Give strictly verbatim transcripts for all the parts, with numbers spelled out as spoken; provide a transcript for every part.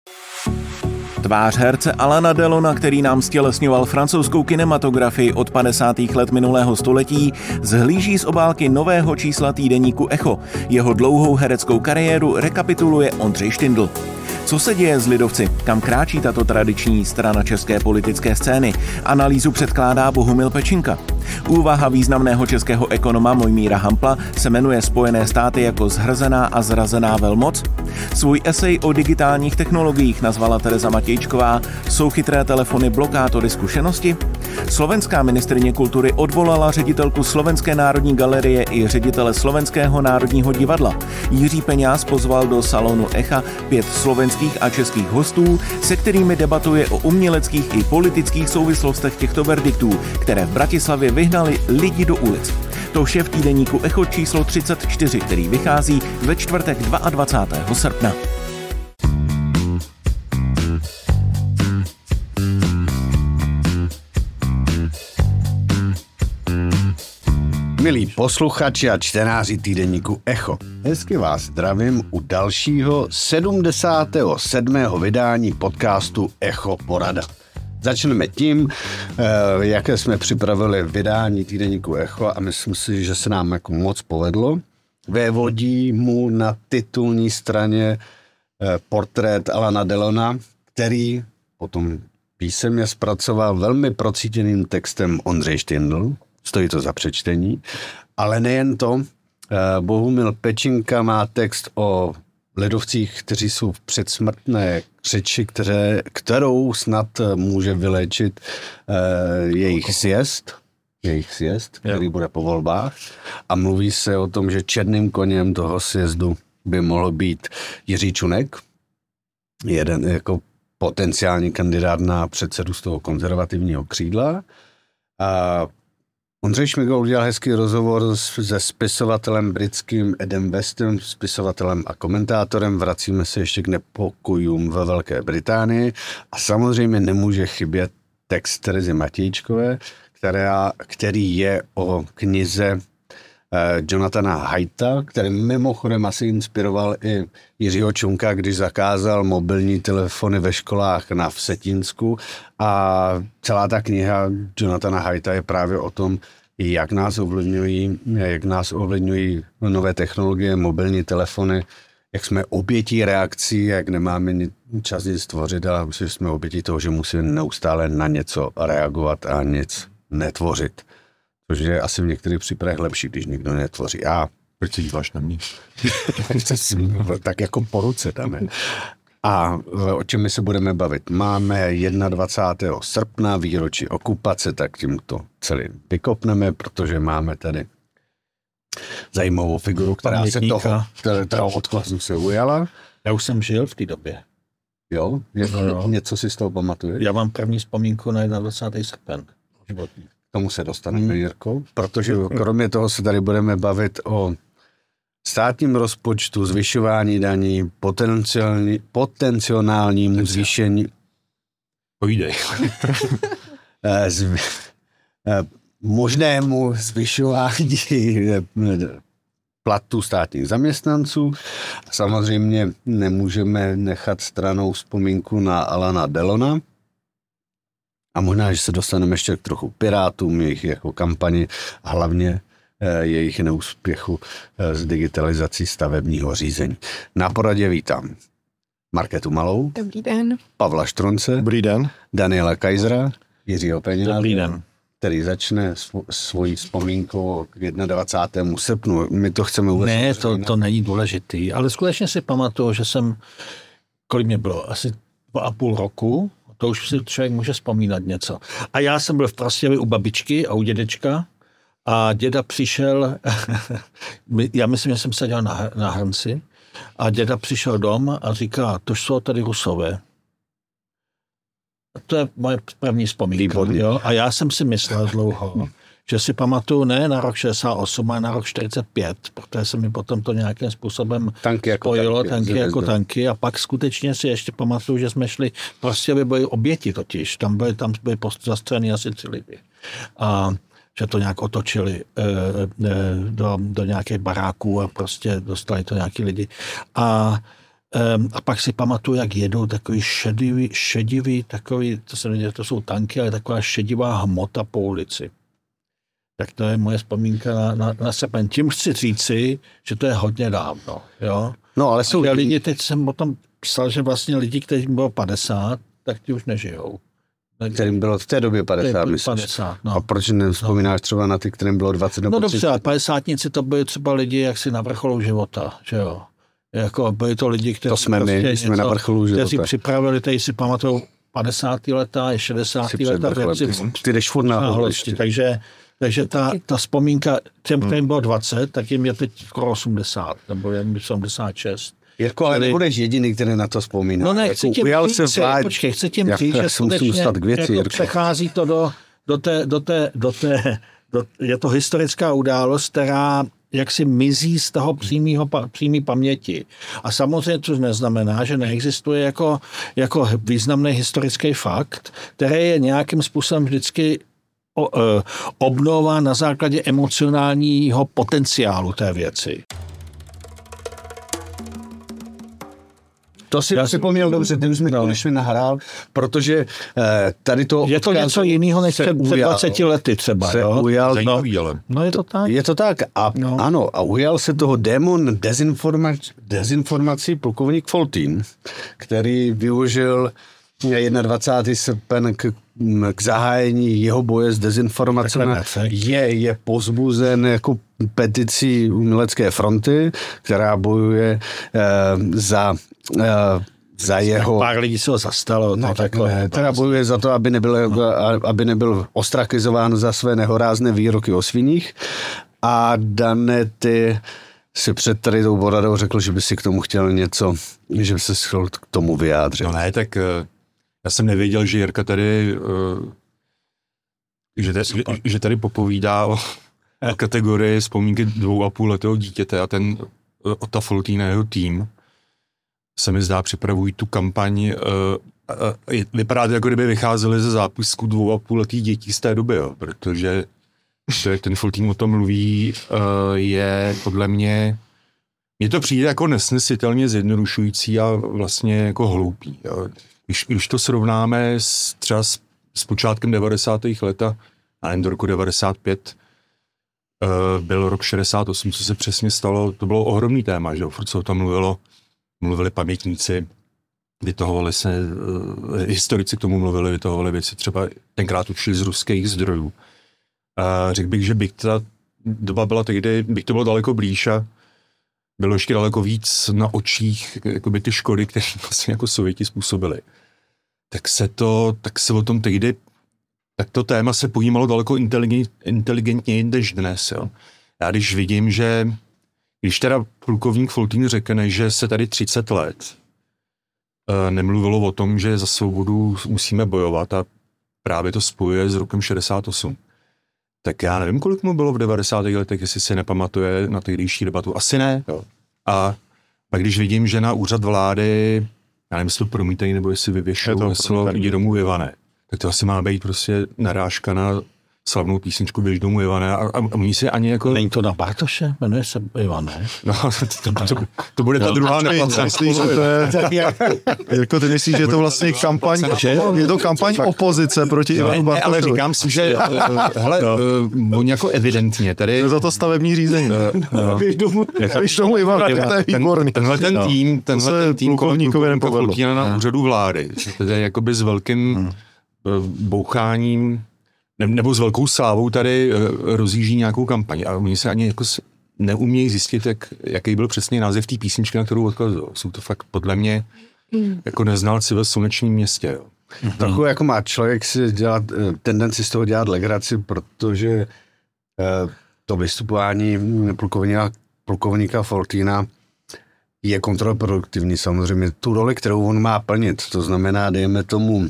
Tvář herce Alaina Delona, který nám stělesňoval francouzskou kinematografii od padesátých let minulého století, zhlíží z obálky nového čísla týdeníku Echo. Jeho dlouhou hereckou kariéru rekapituluje Ondřej Štindl. Co se děje s lidovci? Kam kráčí tato tradiční strana české politické scény? Analýzu předkládá Bohumil Pečinka. Úvaha významného českého ekonoma Mojmíra Hampla se jmenuje Spojené státy jako zhrzená a zrazená velmoc. Svůj esej o digitálních technologiích nazvala Tereza Matějčková Jsou chytré telefony blokátory zkušenosti? Slovenská ministryně kultury odvolala ředitelku Slovenské národní galerie i ředitele Slovenského národního divadla. Jiří Peňáz pozval do salonu Echa pět slovenských a českých hostů, se kterými debatuje o uměleckých i politických souvislostech těchto verdiktů, které v Bratislavě vyhnali lidi do ulic. To vše v týdeníku Echo číslo třicet čtyři, který vychází ve čtvrtek dvacátého druhého srpna. Milí posluchači a čtenáři týdeníku Echo, hezky vás zdravím u dalšího sedmdesátého sedmého vydání podcastu Echo Porada. Začneme tím, jaké jsme připravili vydání týdeníku Echo a myslím si, že se nám jako moc povedlo. Vévodí mu na titulní straně portrét Alaina Delona, který potom písemně zpracoval velmi procítěným textem Ondřej Štindl. Stojí to za přečtení. Ale nejen to, Bohumil Pečinka má text o lidovcích, kteří jsou v předsmrtné řeči, které, kterou snad může vyléčit uh, jejich sjezd, jejich sjezd, který bude po volbách. A mluví se o tom, že černým koněm toho sjezdu by mohl být Jiří Čunek, jeden jako potenciální kandidát na předsedu z toho konzervativního křídla. A Ondřej Šmigol udělal hezký rozhovor se spisovatelem britským Edem Westem, spisovatelem a komentátorem. Vracíme se ještě k nepokojům ve Velké Británii. A samozřejmě nemůže chybět text Terezy Matějčkové, která, který je o knize eh, Jonathana Haidta, který mimochodem asi inspiroval i Jiřího Čunka, když zakázal mobilní telefony ve školách na Vsetínsku. A celá ta kniha Jonathana Haidta je právě o tom, jak nás ovlivňují, jak nás ovlivňují nové technologie, mobilní telefony, jak jsme obětí reakcí, jak nemáme čas nic tvořit, ale že jsme obětí toho, že musíme neustále na něco reagovat a nic netvořit. Což je asi v některých případech lepší, když nikdo netvoří. A proč se díváš na mě? Tak jako po ruce tam je. A o čem my se budeme bavit? Máme dvacátého prvního srpna, výročí okupace, tak tím to celý vykopneme, protože máme tady zajímavou figuru, která se toho, toho odkazu se ujala. Já už jsem žil v té době. Jo? Je, no, no. Něco si z toho pamatuješ? Já mám první vzpomínku na dvacátého prvního srpen. Životní. K tomu se dostaneme, hmm. Jirko, protože kromě toho se tady budeme bavit o státním rozpočtu, zvyšování daní, potenciální, potenciálnímu zvýšení Pojídej. Zv, možnému zvyšování platů státních zaměstnanců. Samozřejmě nemůžeme nechat stranou vzpomínku na Alaina Delona. A možná, že se dostaneme ještě k trochu Pirátům, jejich jako kampani, hlavně jejich neúspěchu s digitalizací stavebního řízení. Na poradě vítám Markétu Malou. Dobrý den. Pavla Štronce. Dobrý den. Daniela Kajzera. Jiřího Peňáze. Dobrý den. Který začne svo, svojí vzpomínkou k dvacátému prvnímu srpnu. My to chceme uvést. Ne, to, to není důležitý, ale skutečně si pamatuju, že jsem, kolik mě bylo, asi dva a půl roku, to už si člověk může vzpomínat něco. A já jsem byl v Prostějově u babičky a u dědečka a děda přišel, já myslím, že jsem seděl na, na hrnci a děda přišel dom a říká, to jsou tady Rusové. To je moje první vzpomínka. Jo? A já jsem si myslel dlouho, že si pamatuju ne na rok šedesát osm, ale na rok čtyřicet pět, protože se mi potom to nějakým způsobem tanky jako spojilo, tanky, tanky jako tanky. A pak skutečně si ještě pamatuju, že jsme šli, prostě by byly oběti totiž. Tam byly, tam byly zastřelení asi tři lidi. A že to nějak otočili e, e, do, do nějakých baráků a prostě dostali to nějaký lidi. A Um, a pak si pamatuju, jak jedou takový šedivý, šedivý takový, to se neděje, to jsou tanky, ale taková šedivá hmota po ulici. Tak to je moje vzpomínka na, na, na Sepen. Tím chci říci, že to je hodně dávno. Jo? No, ale jsou a lidi, teď jsem o tom psal, že vlastně lidi, kteří bylo padesát, tak ti už nežijou. Kterým bylo v té době padesát, myslíš? padesát, no. A proč nevzpomínáš třeba na ty, kterým bylo dvacet? No dobře, ale padesátníci to byli třeba lidi jaksi na vrcholu života, že jo. Jako byli to lidi, kteří to jsme prostě my, něco, jsme na vrcholu života. Kteří připravili, tady si pamatují padesátá leta, šedesátá leta věci. Ty jdeš furt na hlosti, takže, takže ta, ta vzpomínka, těm, kterým bylo dvacet, tak jim je teď skoro osmdesát, nebo je osmdesát šest. Jirko, ale nebudeš jediný, který na to vzpomíná. No ne, chci tím jako říct, vlád... počkej, chci tím říct, že skutečně jako přechází to do, do té, do té, do té do, je to historická událost, která jaksi mizí z toho přímého, přímé paměti. A samozřejmě to neznamená, že neexistuje jako, jako významný historický fakt, který je nějakým způsobem vždycky o, e, obnova na základě emocionálního potenciálu té věci. To si připomněl dobře, ty už mi to než mi nahrál, protože eh, tady to... Je to něco jiného než před dvaceti lety třeba, se jo? Ujal, Zajímavý, ale. No je to tak. Je to tak. A no. Ano, a ujal se toho démon dezinformací, dezinformací plukovník Foltín, který využil dvacátého prvního srpen k, k zahájení jeho boje s dezinformacemi. Je, je pozbuzen jako peticí Umělecké fronty, která bojuje eh, za, eh, za jeho... Pár lidí se ho zastalo. No, tak ne, teda bojuje za to, aby nebyl, no. aby nebyl ostrakizován za své nehorázné výroky o sviních. A Danety si před tady tou poradou řekl, že by si k tomu chtěl něco, že by se chtěl k tomu vyjádřit. No ne, tak já jsem nevěděl, že Jirka tady, že tady, že tady popovídá o, o kategorii vzpomínky dvou a půl letého dítěte a ten Ota Foltín a jeho tým se mi zdá připravují tu kampaň. Vypadá to, jako kdyby vycházeli ze zápisku dvou a půl letých dětí z té doby, jo, protože to, jak ten Foltín o tom mluví, je podle mě, mně to přijde jako nesnesitelně zjednodušující a vlastně jako hloupý. Jo. Když, když to srovnáme s, třeba s, s počátkem devadesátých let a nevím, do roku devadesát pět, uh, byl rok šedesát osm, co se přesně stalo, to bylo ohromný téma, že jo, furt se o tom mluvilo, mluvili pamětníci, vytahovali se, uh, historici k tomu mluvili, vytahovali věci, třeba tenkrát učili z ruských zdrojů. Uh, řekl bych, že bych ta doba byla tehdy, bych to bylo daleko blíž a bylo ještě daleko víc na očích jakoby ty škody, které vlastně jako Sověti způsobili. Tak se to, tak se o tom tehdy, tak to téma se pojímalo daleko inteligent, inteligentněji než dnes. Jo. Já když vidím, že když teda plukovník Foltín řekne, že se tady třicet let e, nemluvilo o tom, že za svobodu musíme bojovat a právě to spojuje s rokem šedesát osm. Tak já nevím, kolik mu bylo v devadesátých letech, jestli si nepamatuje na tehdejší debatu. Asi ne. Jo. A pak když vidím, že na úřad vlády, já nevím, jestli to promítají, nebo jestli vyvěšují heslo Jdi domů Ivane, tak to asi má být prostě narážka na slavnou písničku Běž domů Ivane. A, a, a oni si ani jako... Není to na Bartoše? Jmenuje se Ivane? No, to, to, to, to bude ta no, druhá neplacná. Myslíš, že to je... Jirko, ty myslíš, že je to vlastně kampaň, je to kampaň opozice proti Ivanu Bartošovi? Ale říkám si, že hele, no. on jako evidentně tady... Je to to stavební řízení. No. Běž domů, běž domů Ivane, to je výborný. Tenhle ten no. tým, tenhle ten tým plukovníkovi Foltína na úřadu vlády, to je jakoby s velkým hmm. boucháním nebo s velkou slávou tady rozjíždí nějakou kampaň a oni se ani jako neumějí zjistit, jak, jaký byl přesně název té písničky, na kterou odkazují. Jsou to fakt podle mě jako neznalci ve slunečním městě. Jo. Mm-hmm. Trochu jako má člověk si dělat, tendenci z toho dělat legraci, protože to vystupování plukovníka, plukovníka Foltína je kontraproduktivní samozřejmě. Tu roli, kterou on má plnit, to znamená, dejme tomu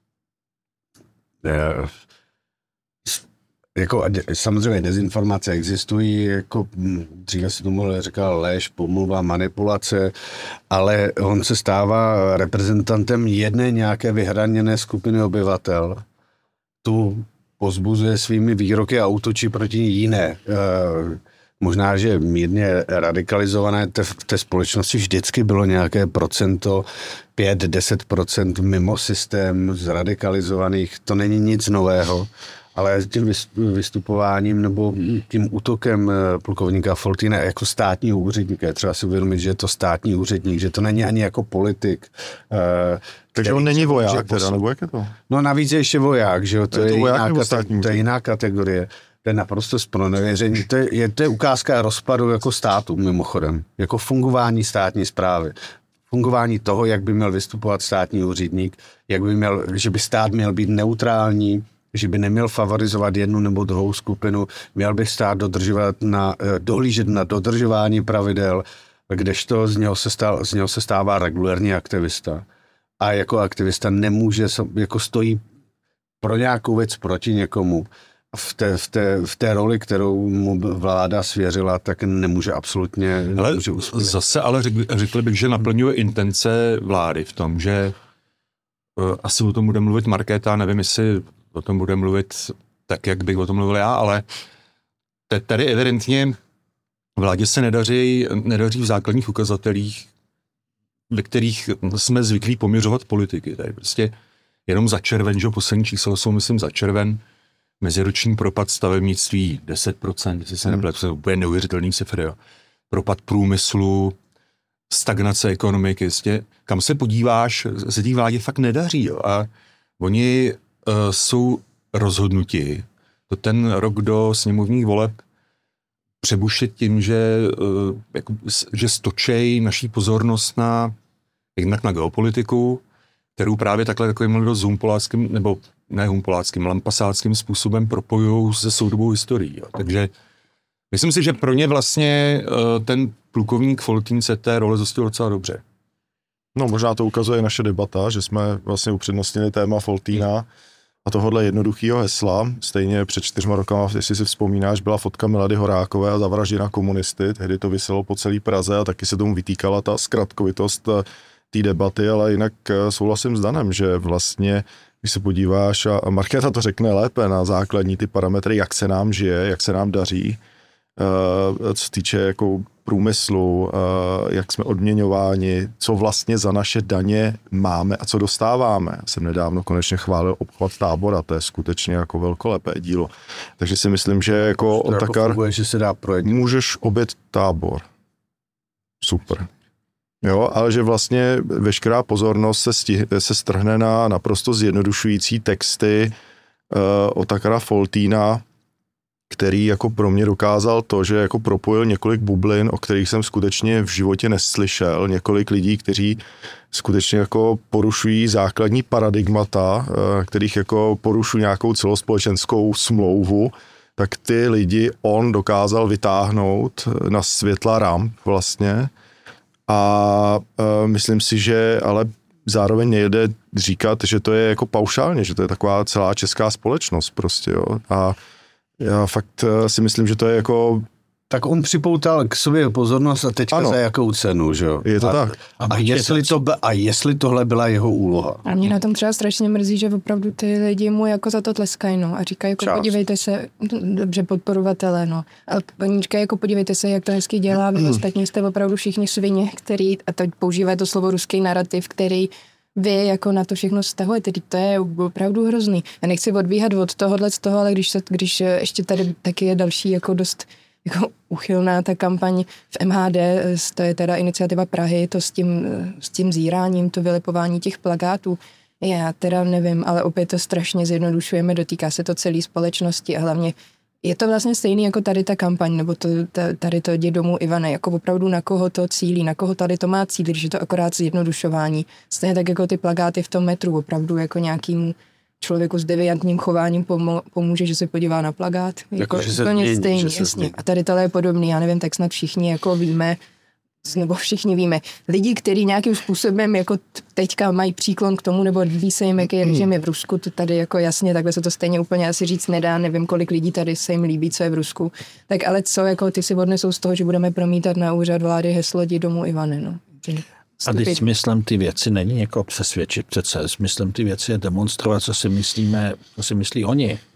jako samozřejmě dezinformace existují, jako dříve si tomu říkal lež, pomluva, manipulace, ale on se stává reprezentantem jedné nějaké vyhraněné skupiny obyvatel. Tu pozbuzuje svými výroky a útočí proti jiné. možná, že mírně radikalizované te, v té společnosti vždycky bylo nějaké procento, pět až deset procent mimo systém zradikalizovaných, to není nic nového. Ale tím vystupováním nebo tím útokem plukovníka Foltýna jako státního úředníka, je třeba si uvědomit, že je to státní úředník, že to není ani jako politik. Takže on není voják teda, nebo jak je to? No navíc je ještě voják, že jo, to, je, to je, voják jiná kate- to je jiná kategorie. To je naprosto zpronevěření. To je, je, to je ukázka rozpadu jako státu, mimochodem, jako fungování státní správy. Fungování toho, jak by měl vystupovat státní úředník, jak by měl, že by stát měl být neutrální, že by neměl favorizovat jednu nebo druhou skupinu, měl by stát dodržovat na, dohlížet na dodržování pravidel, kdežto z něho se, stál, z něho se stává regulérní aktivista. A jako aktivista nemůže, jako stojí pro nějakou věc proti někomu. V té, v té, v té roli, kterou mu vláda svěřila, tak nemůže absolutně nemůže uspět. Zase ale řekli, řekli bych, že naplňuje intence vlády v tom, že uh, asi o tom bude mluvit Markéta, nevím, jestli o tom bude mluvit tak, jak bych o tom mluvil já, ale tady evidentně vládě se nedaří, nedaří v základních ukazatelích, ve kterých jsme zvyklí poměřovat politiky. Tady prostě jenom za červen, že poslední čísla jsou, myslím, za červen, meziroční propad stavebnictví deset procent, jestli se nepletu, to je úplně neuvěřitelný cifry. Propad průmyslu, stagnace ekonomiky, jistě. Kam se podíváš, se té vládě fakt nedaří. Jo. A oni uh, jsou rozhodnuti to ten rok do sněmovních voleb přebušit tím, že, uh, jako, že stočej naší pozornost na jednak na geopolitiku, kterou právě takhle takovým dost humpoláckým, nebo ne humpoláckým, lampasáckým způsobem propojují se soudobou historií. Jo. Takže myslím si, že pro ně vlastně uh, ten plukovník Foltýn se té role zostil docela dobře. No možná to ukazuje naše debata, že jsme vlastně upřednostnili téma Foltýna a tohohle jednoduchého hesla. Stejně před čtyřma rokama, jestli si vzpomínáš, byla fotka Milady Horákové a zavražděna komunisty. Tehdy to viselo po celé Praze a taky se tomu vytýkala ta zkratkovitost té debaty, ale jinak souhlasím s Danem, že vlastně, když se podíváš, a Markéta to řekne lépe na základní ty parametry, jak se nám žije, jak se nám daří, co se týče jako průmyslu, jak jsme odměňováni, co vlastně za naše daně máme a co dostáváme. Já jsem nedávno konečně chválil obchvat Tábora, to je skutečně jako velkolepé dílo. Takže si myslím, že jako Otakar funguje, že se dá projet. Můžeš objet Tábor. Super. Jo, ale že vlastně veškerá pozornost se, stih, se strhne na naprosto zjednodušující texty uh, Otakara Foltýna, který jako pro mě dokázal to, že jako propojil několik bublin, o kterých jsem skutečně v životě neslyšel, několik lidí, kteří skutečně jako porušují základní paradigmata, kterých jako porušují nějakou celospolečenskou smlouvu, tak ty lidi on dokázal vytáhnout na světla ramp vlastně a uh, myslím si, že ale zároveň nejde říkat, že to je jako paušálně, že to je taková celá česká společnost prostě, jo, a já fakt si myslím, že to je jako... Tak on připoutal k sobě pozornost a teďka ano. Za jakou cenu, že jo? Je to a, tak. A, a, jestli to, a jestli tohle byla jeho úloha? A mě na tom třeba strašně mrzí, že opravdu ty lidi mu jako za to tleskají, no. A říkají, jako Čas. podívejte se, dobře podporovatelé, no. Ale oni říkají, jako podívejte se, jak to hezky dělá, vy ostatní jste opravdu všichni svině, který, a teď používají to slovo ruský narrativ, který vy jako na to všechno vztahujete, to je opravdu hrozný. Já nechci odbíhat od tohohle z toho, ale když, se, když ještě tady taky je další jako dost jako uchylná ta kampaň v M H D, to je teda iniciativa Prahy, to s tím, s tím zíráním, to vylepování těch plakátů. Já teda nevím, ale opět to strašně zjednodušujeme, dotýká se to celé společnosti a hlavně je to vlastně stejný jako tady ta kampaň, nebo to, tady to jde domů Ivane, jako opravdu na koho to cílí, na koho tady to má cílit, že to akorát zjednodušování. Stejně tak jako ty plakáty v tom metru, opravdu jako nějakým člověku s deviantním chováním pomůže, že se podívá na plakát. Jako, jako to nic stejný, jasně. A tady tohle je podobný, já nevím, tak snad všichni jako víme, nebo všichni víme, lidi, kteří nějakým způsobem jako teďka mají příklon k tomu, nebo ví se jim, jaký režim je v Rusku, to tady jako jasně, takhle se to stejně úplně asi říct nedá, nevím, kolik lidí tady se jim líbí, co je v Rusku. Tak ale co, jako ty si odnesou z toho, že budeme promítat na úřad vlády heslo jdi domů Ivane, no. A když smyslem ty věci není někoho přesvědčit přece, smyslem ty věci je demonstrovat, co si myslíme, co si myslí oni.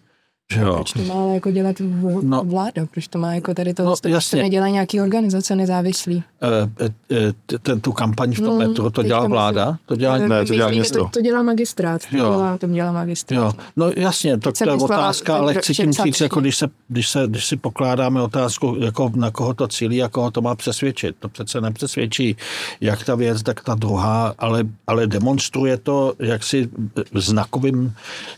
Proč to má jako dělat v, no, vláda? Proč to má jako tady to, no, to, to nedělá nějaký organizace nezávislý? E, e, ten, tu kampaň v tom no, metru, to dělá vláda? To dělá, ne, to dělá město. To, to dělá magistrát. To dělá, to dělá magistrát. Jo. No jasně, to, to je otázka, ale chci tím říct, jako když, se, když, se, když si pokládáme otázku, jako na koho to cílí a koho to má přesvědčit. To přece nepřesvědčí jak ta věc, tak ta druhá, ale, ale demonstruje to jaksi znakovým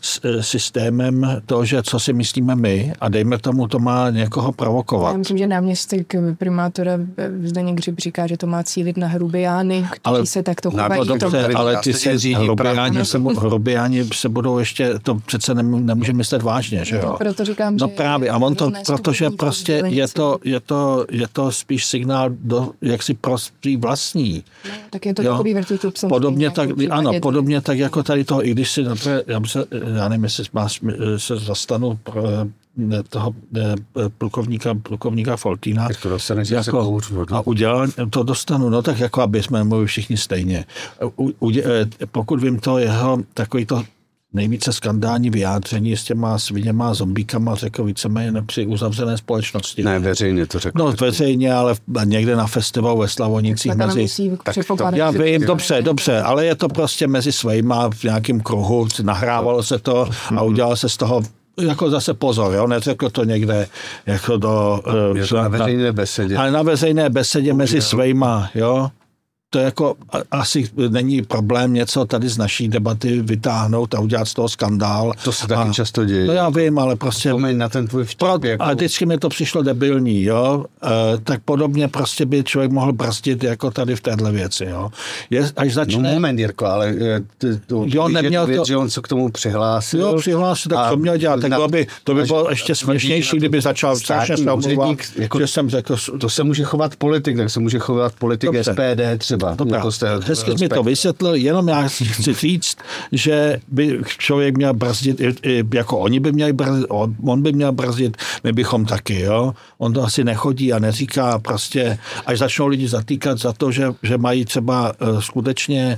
systémem to, že co si myslíme my a dejme tomu, to má někoho provokovat. Já myslím, že náměstek primátora Zdeněk Hřib říká, že to má cílit na hrubiány, kteří ale, se takto chovají. No, dobře, ale ty se hrubiáni se, hrubiáni se budou ještě, to přece nemůže myslet vážně, že jo? No, proto říkám, no že právě, a on to, protože prostě je to, je, to, je to spíš signál do, jaksi prostý vlastní. No, tak je to takový vrtutu psom. Podobně tak, ano, podobně tak jako tady toho, i když si, já, se, já nevím, jestli máš, se zastanu pro, toho plukovníka, plukovníka Foltýna jako, a udělal, to dostanu, no tak jako, aby jsme mluvili všichni stejně. U, u, pokud vím to jeho takový to nejvíce skandální vyjádření s těma sviněma, zombíkama, řekl víceméně při uzavřené společnosti. Ne, veřejně to řekl. No veřejně, ale někde na festivalu ve Slavonicích mezi... Já vím, dobře, dobře, ale je to prostě mezi svejma v nějakém kruhu, nahrávalo se to a udělalo se z toho jako zase pozor, jo, neřekl to někde jako do... Je to na veřejné besedě. Ale na veřejné besedě mezi svejma, jo. To jako asi není problém něco tady z naší debaty vytáhnout a udělat z toho skandál. To se taky a, často děje. No já vím, ale prostě... Vzpomeň na ten tvůj vtip. Jako... A vždycky mi to přišlo debilní, jo. E, tak podobně prostě by člověk mohl brzdit jako tady v téhle věci, jo. Je, až začne... No moment, Jirko, ale ty, to, jo, neměl věc, to... že on se k tomu přihlásil. Jo, přihlásil, tak co měl dělat? Tak by, to by bylo ještě směšnější, kdyby začal strašně se omlouvat, jako, že jsem řekl... To se může chovat politik, tak se může chovat politik dobře. S P D třeba. Jako hezky mi to vysvětlil, jenom já chci říct, že by člověk měl brzdit, jako oni by měli brzdit, on by měl brzdit, my bychom taky, jo. On to asi nechodí a neříká prostě, až začnou lidi zatýkat za to, že, že mají třeba skutečně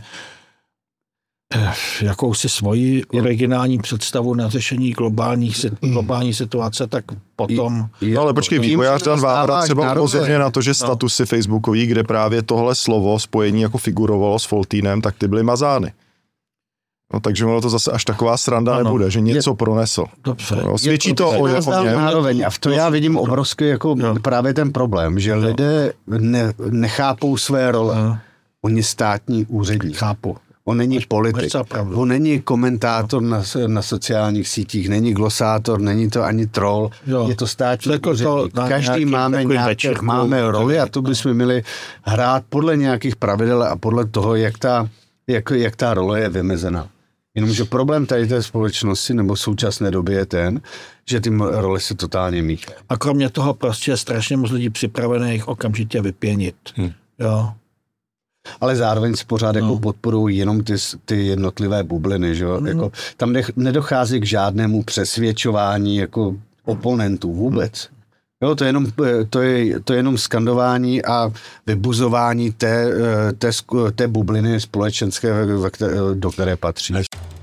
jakousi svoji originální představu na řešení globálních, globální situace, tak potom... No ale počkej, vývojář Dan Vávra třeba upozorně na to, že statusy facebookový, kde právě tohle slovo spojení jako figurovalo s Foltýnem, tak ty byly mazány. No takže ono to zase až taková sranda ano, nebude, že něco je, pronesl. Dobře. No, svědčí je to, to o, o něm. Nároveň. A v to já vidím obrovský jako no. právě ten problém, že no. lidé ne, nechápou své role. No. Oni státní úředník. Chápu. On není politik, on není komentátor na, na sociálních sítích, není glosátor, není to ani troll, jo. je to státní úředník. Každý máme, nějaké, máme roli a to bychom měli hrát podle nějakých pravidel a podle toho, jak ta, jak, jak ta role je vymezená. Jenomže problém tady té společnosti nebo v současné době je ten, že ty role se totálně míchají. A kromě toho prostě je strašně moc lidí připravené jich okamžitě vypěnit. Hm. Jo. Ale zároveň si pořád no. jako podporují jenom ty, ty jednotlivé bubliny, že jo? No. Jako, tam nech, nedochází k žádnému přesvědčování jako oponentů vůbec. Jo, to je jenom, to je, to je jenom skandování a vybuzování té, té, té bubliny společenské, do které patří.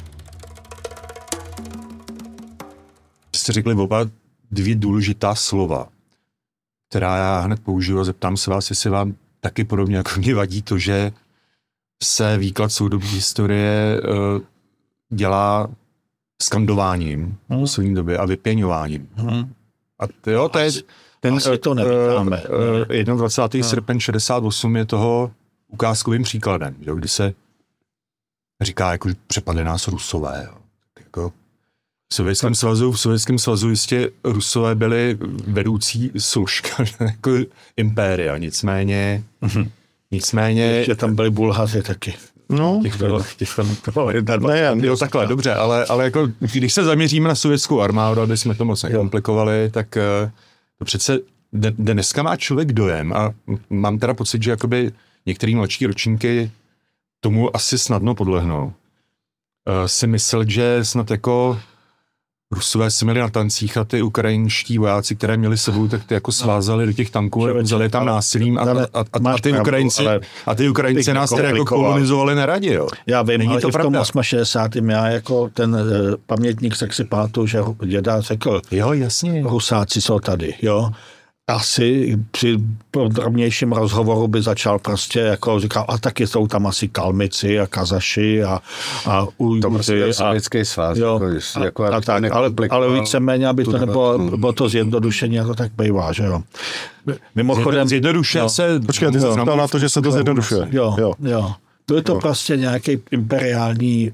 Jste řekli oba dvě důležitá slova, která já hned použiju a zeptám se vás, jestli vám taky podobně jako mě vadí to, že se výklad soudobí historie uh, dělá skandováním hmm. v svým době a vypěňováním. Hmm. A to, jo, to je ten to nevítáme. Uh, dvacátého prvního srpen šedesát osm je toho ukázkovým příkladem, že, kdy se říká, jako, že přepadli nás Rusové. Jo. Jako v Sovětském svazu, v Sovětském svazu jistě Rusové byli vedoucí složka jako impéria, nicméně, mm-hmm. nicméně... Že tam byli Bulhaři taky. No. Těch bylo, těch tam bylo jedna, dva, ne, jo, takhle, dobře, ale, ale jako, když se zaměříme na sovětskou armádu, aby jsme to moc nekomplikovali, tak to přece dneska má člověk dojem a mám teda pocit, že jakoby některý mladší ročníky tomu asi snadno podlehnou. Si myslel, že snad jako Rusové si měli na tancích a ty ukrajinští vojáci, které měli sebou, tak ty jako svázali do těch tanků a vzali tam násilím a, a, a, a, ty Ukrajinci, a ty Ukrajinci nás tedy jako kolonizovali neradě, jo. Já vím, Není ale to i v tom pravda. šedesátém osmém já jako ten uh, pamětník se si pamatuju, že děda řekl, Jo, jasně. Rusáci jsou tady, jo. Asi při podrobnějším rozhovoru by začal prostě, jako říkal, a taky jsou tam asi Kalmici a Kazaši a, a Ujguři. To Sovětský svaz. Jo, Jako, jako a, a tak, ale, ale víceméně, aby to nebylo, bylo to zjednodušení, jako tak bývá, že jo. Mimochodem... Zjednodušuje no, se... Počkej, ty jsi ptal na to, že se to zjednodušuje. Jo, jo. jo. To je to Jo. prostě nějaký imperiální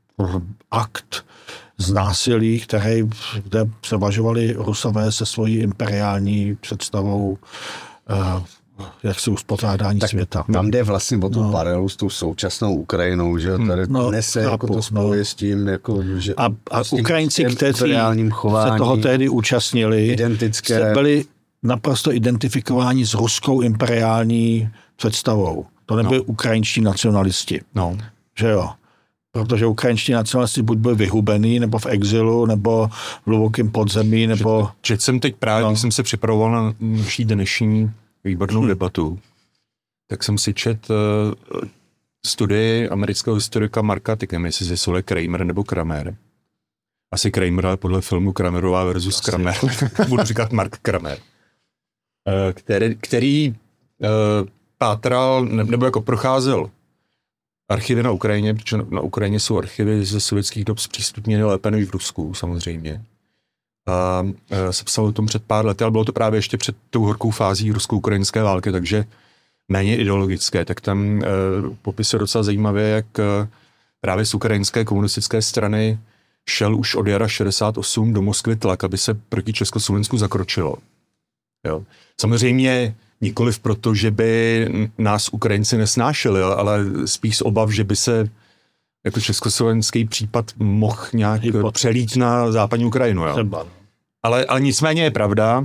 akt z násilí, který, kde převažovali Rusové se svojí imperiální představou uh, jak se uspořádání tak světa. Tam jde vlastně o tu No. paralelu s tou současnou Ukrajinou, že tady No, nese chápu, jako to spojuje no. s tím, jako, že A, a s tím Ukrajinci, kteří imperiálním se chování, toho tehdy účastnili, identické. se byli naprosto identifikováni s ruskou imperiální představou. To nebyli no. ukrajinští nacionalisti. No. Že jo? Protože ukrajinští nacionalisti buď byli vyhubený, nebo v exilu, nebo v hlubokém podzemí, nebo... Četl jsem teď právě, No. když jsem se připravoval na naší dnešní výbornou Hmm. debatu, tak jsem si čet uh, studii amerického historika Marka Tikem, jestli se jmenuje Kramer nebo Kramer. Asi Kramer, ale podle filmu Kramerová versus Asi. Kramer. Budu říkat Mark Kramer. Uh, který, který uh, pátral, ne, nebo jako procházel archivy na Ukrajině, protože na Ukrajině jsou archivy ze sovětských dob zpřístupněny lépe než v Rusku, samozřejmě. A e, se psal o tom před pár lety, ale bylo to právě ještě před tou horkou fází rusko-ukrajinské války, takže méně ideologické. Tak tam e, popisuje docela zajímavě, jak e, právě z ukrajinské komunistické strany šel už od jara šedesát osm do Moskvy tlak, aby se proti Československu zakročilo. Jo. Samozřejmě nikoliv proto, že by nás Ukrajinci nesnášeli, ale spíš z obav, že by se jako československý případ mohl nějak přelít na západní Ukrajinu. Jo. Ale, ale nicméně je pravda,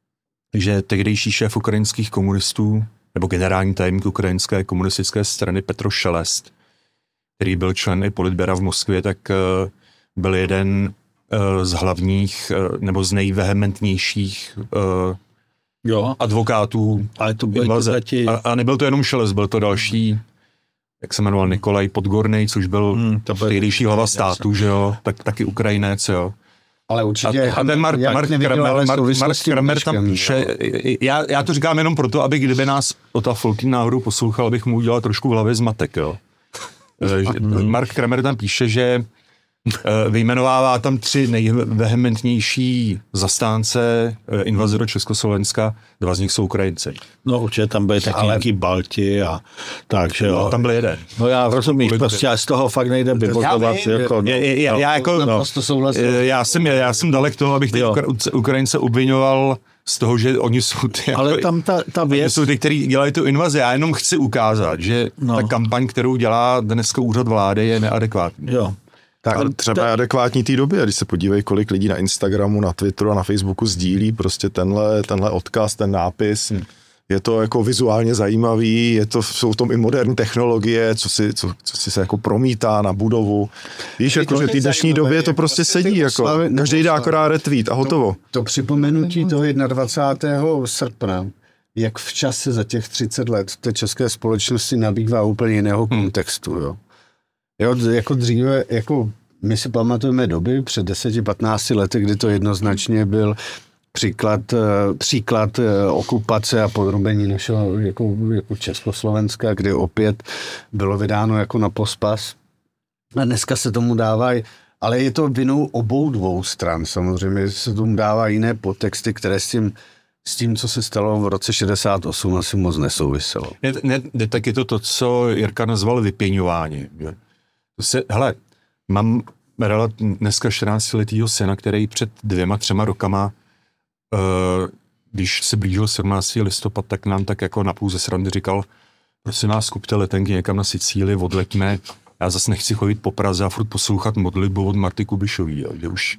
že tehdejší šéf ukrajinských komunistů, nebo generální tajemník ukrajinské komunistické strany Petro Šelest, který byl člen i politběra v Moskvě, tak uh, byl jeden uh, z hlavních, uh, nebo z nejvehementnějších uh, Jo, advokátů ale to byli invaze. ti... A, a nebyl to jenom Šelest, byl to další, jak se jmenoval, Nikolaj Podgornej, což byl Hmm, to byl- tehdejší hlava státu, že jo, tak, taky Ukrajinec, jo. Ale určitě... A, a ten Mark, jak Mark, neviděl, Kramer, ale Mark, Mark souvislosti Kramer tam Bočkem, píše, jo. já, já to říkám jenom proto, aby kdyby nás Ota Folkin náhodou poslouchal, abych mu udělal trošku v hlavě zmatek, jo. Mark Kramer tam píše, že vyjmenovává tam tři nejvehementnější zastánce invaze do Československa, dva z nich jsou Ukrajinci. No určitě tam byly taky Ale- nějaký Balti a tak, že jo. No, tam byl jeden. No já rozumím, prostě a z toho fakt nejde vyvozovat. vím, Jako, Já, já, já, jako, Naprosto souhlasím. já, jsem, já jsem dalek toho, abych ty Jo. Ukra- Ukrajince obvinoval z toho, že oni jsou ty, ale jako, tam ta, ta oni věc, jsou ty, kteří dělají tu invazi. Já jenom chci ukázat, že No. ta kampaň, kterou dělá dneska úřad vlády, je neadekvátní. jo. Tak, Ale třeba je adekvátní té době, když se podívají, kolik lidí na Instagramu, na Twitteru a na Facebooku sdílí prostě tenhle, tenhle odkaz, ten nápis. Hmm. Je to jako vizuálně zajímavý, je to, jsou v tom i moderní technologie, co si, co, co si se jako promítá na budovu. Víš, jako, že v té dnešní době to prostě sedí, jako každý dá akorát retweet a hotovo. To připomenutí toho dvacátého prvního srpna, jak v čase za těch třicet let té české společnosti nabývá úplně jiného kontextu. Jo. Jo, jako dříve, jako my si pamatujeme doby před deseti patnácti lety, kdy to jednoznačně byl příklad, eh, příklad eh, okupace a podrobení našeho jako, jako Československa, kdy opět bylo vydáno jako na pospas. A dneska se tomu dávají, ale je to vinou obou dvou stran. Samozřejmě se tomu dává jiné podtexty, které s tím, s tím, co se stalo v roce šedesát osm, asi moc nesouviselo. Ne, ne, ne, tak je to to, co Jirka nazval vypěňování. Že? To se, hele, mám dneska čtrnáctiletýho syna, který před dvěma, třema rokama, uh, když se blížil sedmnáctého listopad, tak nám tak jako napůl ze srandy říkal, prosím vás, kupte letenky někam na Sicílii, odleďme, já zase nechci chodit po Praze a furt poslouchat modlitbu od Marty Kubišový. Jo, že už,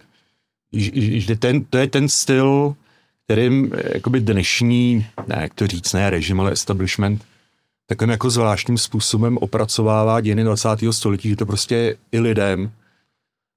že ten, to je ten styl, kterým jakoby dnešní, ne, jak to říct, ne režim, ale establishment, takovým jako zvláštním způsobem opracovává dějiny dvacátého století, že to prostě i lidem,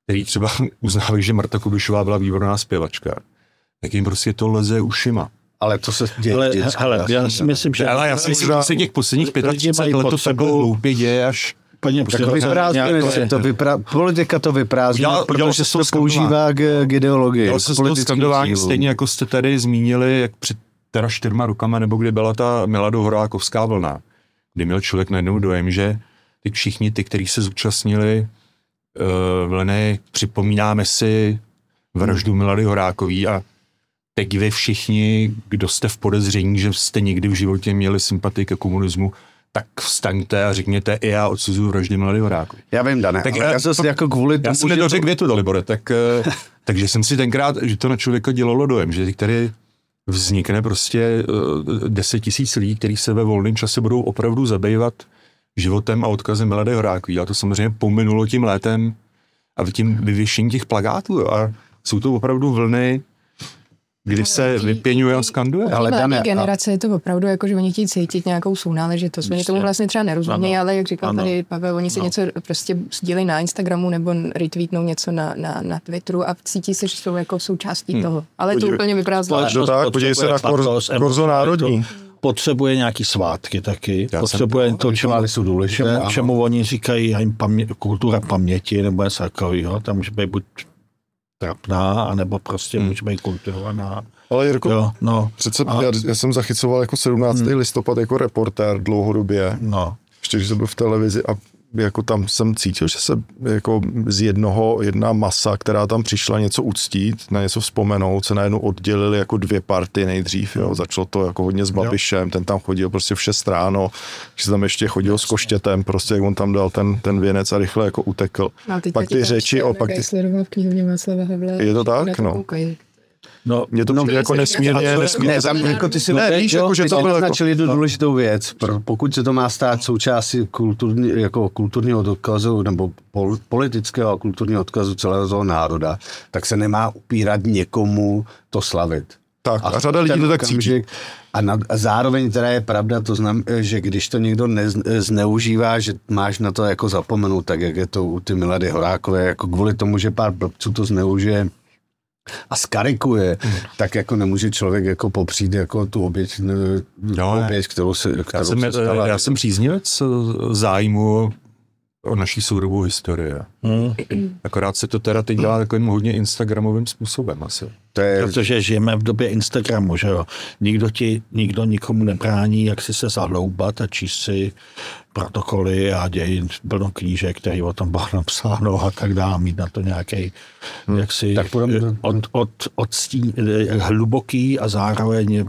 který třeba uznávají, že Marta Kubišová byla výborná zpěvačka, tak jim prostě to leze ušima. Ale to se děje Ale, vždycky. hele, já si myslím, že... Ale já si myslím, že se těch posledních třicet pět let to takhle hloupě děje až... Paní, Tak vyprázdnili se to, vyprá... politika to vyprázdnila, protože se to používá k, k ideologii. Dalo se z toho skandování, stejně jako jste tady zmínili, jak před teda čtyřma rukama, nebo kdy byla ta Milada Horákovská vlna, kdy měl člověk najednou dojem, že ty všichni ty, kteří se zúčastnili uh, vlny, připomínáme si vraždu Milady Horákový a teď vy všichni, kdo jste v podezření, že jste někdy v životě měli sympatii ke komunismu, tak vstaňte a řekněte, i já odsuzuju vraždy Milady Horákové. Já vím, Dane, tak ale já zase jako kvůli tomu, já jsem nedořekl větu, Dalibore, tak, takže jsem si tenkrát, že to na člověka dělalo dojem, že tady vznikne prostě deset tisíc lidí, kteří se ve volném čase budou opravdu zabývat životem a odkazem Milady Horákové. A to samozřejmě pominulo tím létem a tím vyvěšením těch plakátů. A jsou to opravdu vlny, kdy se vypěňuje a skanduje. Ale Dane, generace je to opravdu jako, že oni chtějí cítit nějakou sounáležitost. Oni tomu vlastně třeba nerozumějí, ale jak říkal ano. tady Pavel, oni si no. něco prostě sdílejí na Instagramu nebo retweetnou něco na, na, na Twitteru a cítí se, že jsou jako součástí hmm. toho. Ale podívej, to úplně vypadá zvláštně. Tak, podívej se na Korzo, Korzo národní. Potřebuje nějaký svátky taky. Já potřebuje to, čemu, jsou důležité, čemu, čemu oni říkají pamě, kultura paměti nebo něco takového. Tam může být buď trapná, anebo prostě hmm. může být kultivovaná. Ale Jirko, jo, no. přece a... já, já jsem zachycoval jako sedmnáctého Hmm. listopad jako reportér dlouhodobě. No. Ještě, když jsem byl v televizi a jako tam jsem cítil, že se jako z jednoho, jedna masa, která tam přišla něco uctít, na něco vzpomenout, se najednou oddělili jako dvě party nejdřív, jo. Začalo to jako hodně s Babišem, jo. Ten tam chodil prostě v šest ráno, že se tam ještě chodil s Koštětem, prostě jak on tam dal ten, ten věnec a rychle jako utekl. No, pak ty řeči o... Pak ty... Je to tak? No. No, mě to no, přijde jako nesmírně, nesmírně. Ne, tam, jako ty si ne, víš, jako, že to bylo naznačil jednu no. důležitou věc. Pokud se to má stát součástí kulturní, jako kulturního odkazu nebo pol, politického a kulturního odkazu celého toho národa, tak se nemá upírat někomu to slavit. Tak, a, a řada lidí to tak cítí. A, na, a zároveň teda je pravda, to znamená, že když to někdo ne, zneužívá, že máš na to jako zapomenout, tak jak je to u ty Milady Horákové, jako kvůli tomu, že pár blbců to zneužije a skarikuje, hmm. tak jako nemůže člověk jako popřít jako tu oběť, no, oběť kterou se, kterou já, jsem, se stala. Já jsem příznivec zájmu o naší sourovou historii. Hmm. Akorát se to teda teď dělá takovým hodně instagramovým způsobem asi. To je... Protože žijeme v době Instagramu, že jo. Nikdo ti, nikdo nikomu nebrání, jak si se zahloubat a číst si protokoly a dějí plno knížek, který o tom bylo napsáno a tak dále, mít na to nějaký hmm. jaksi tak budem... od, od, odstí, hluboký a zároveň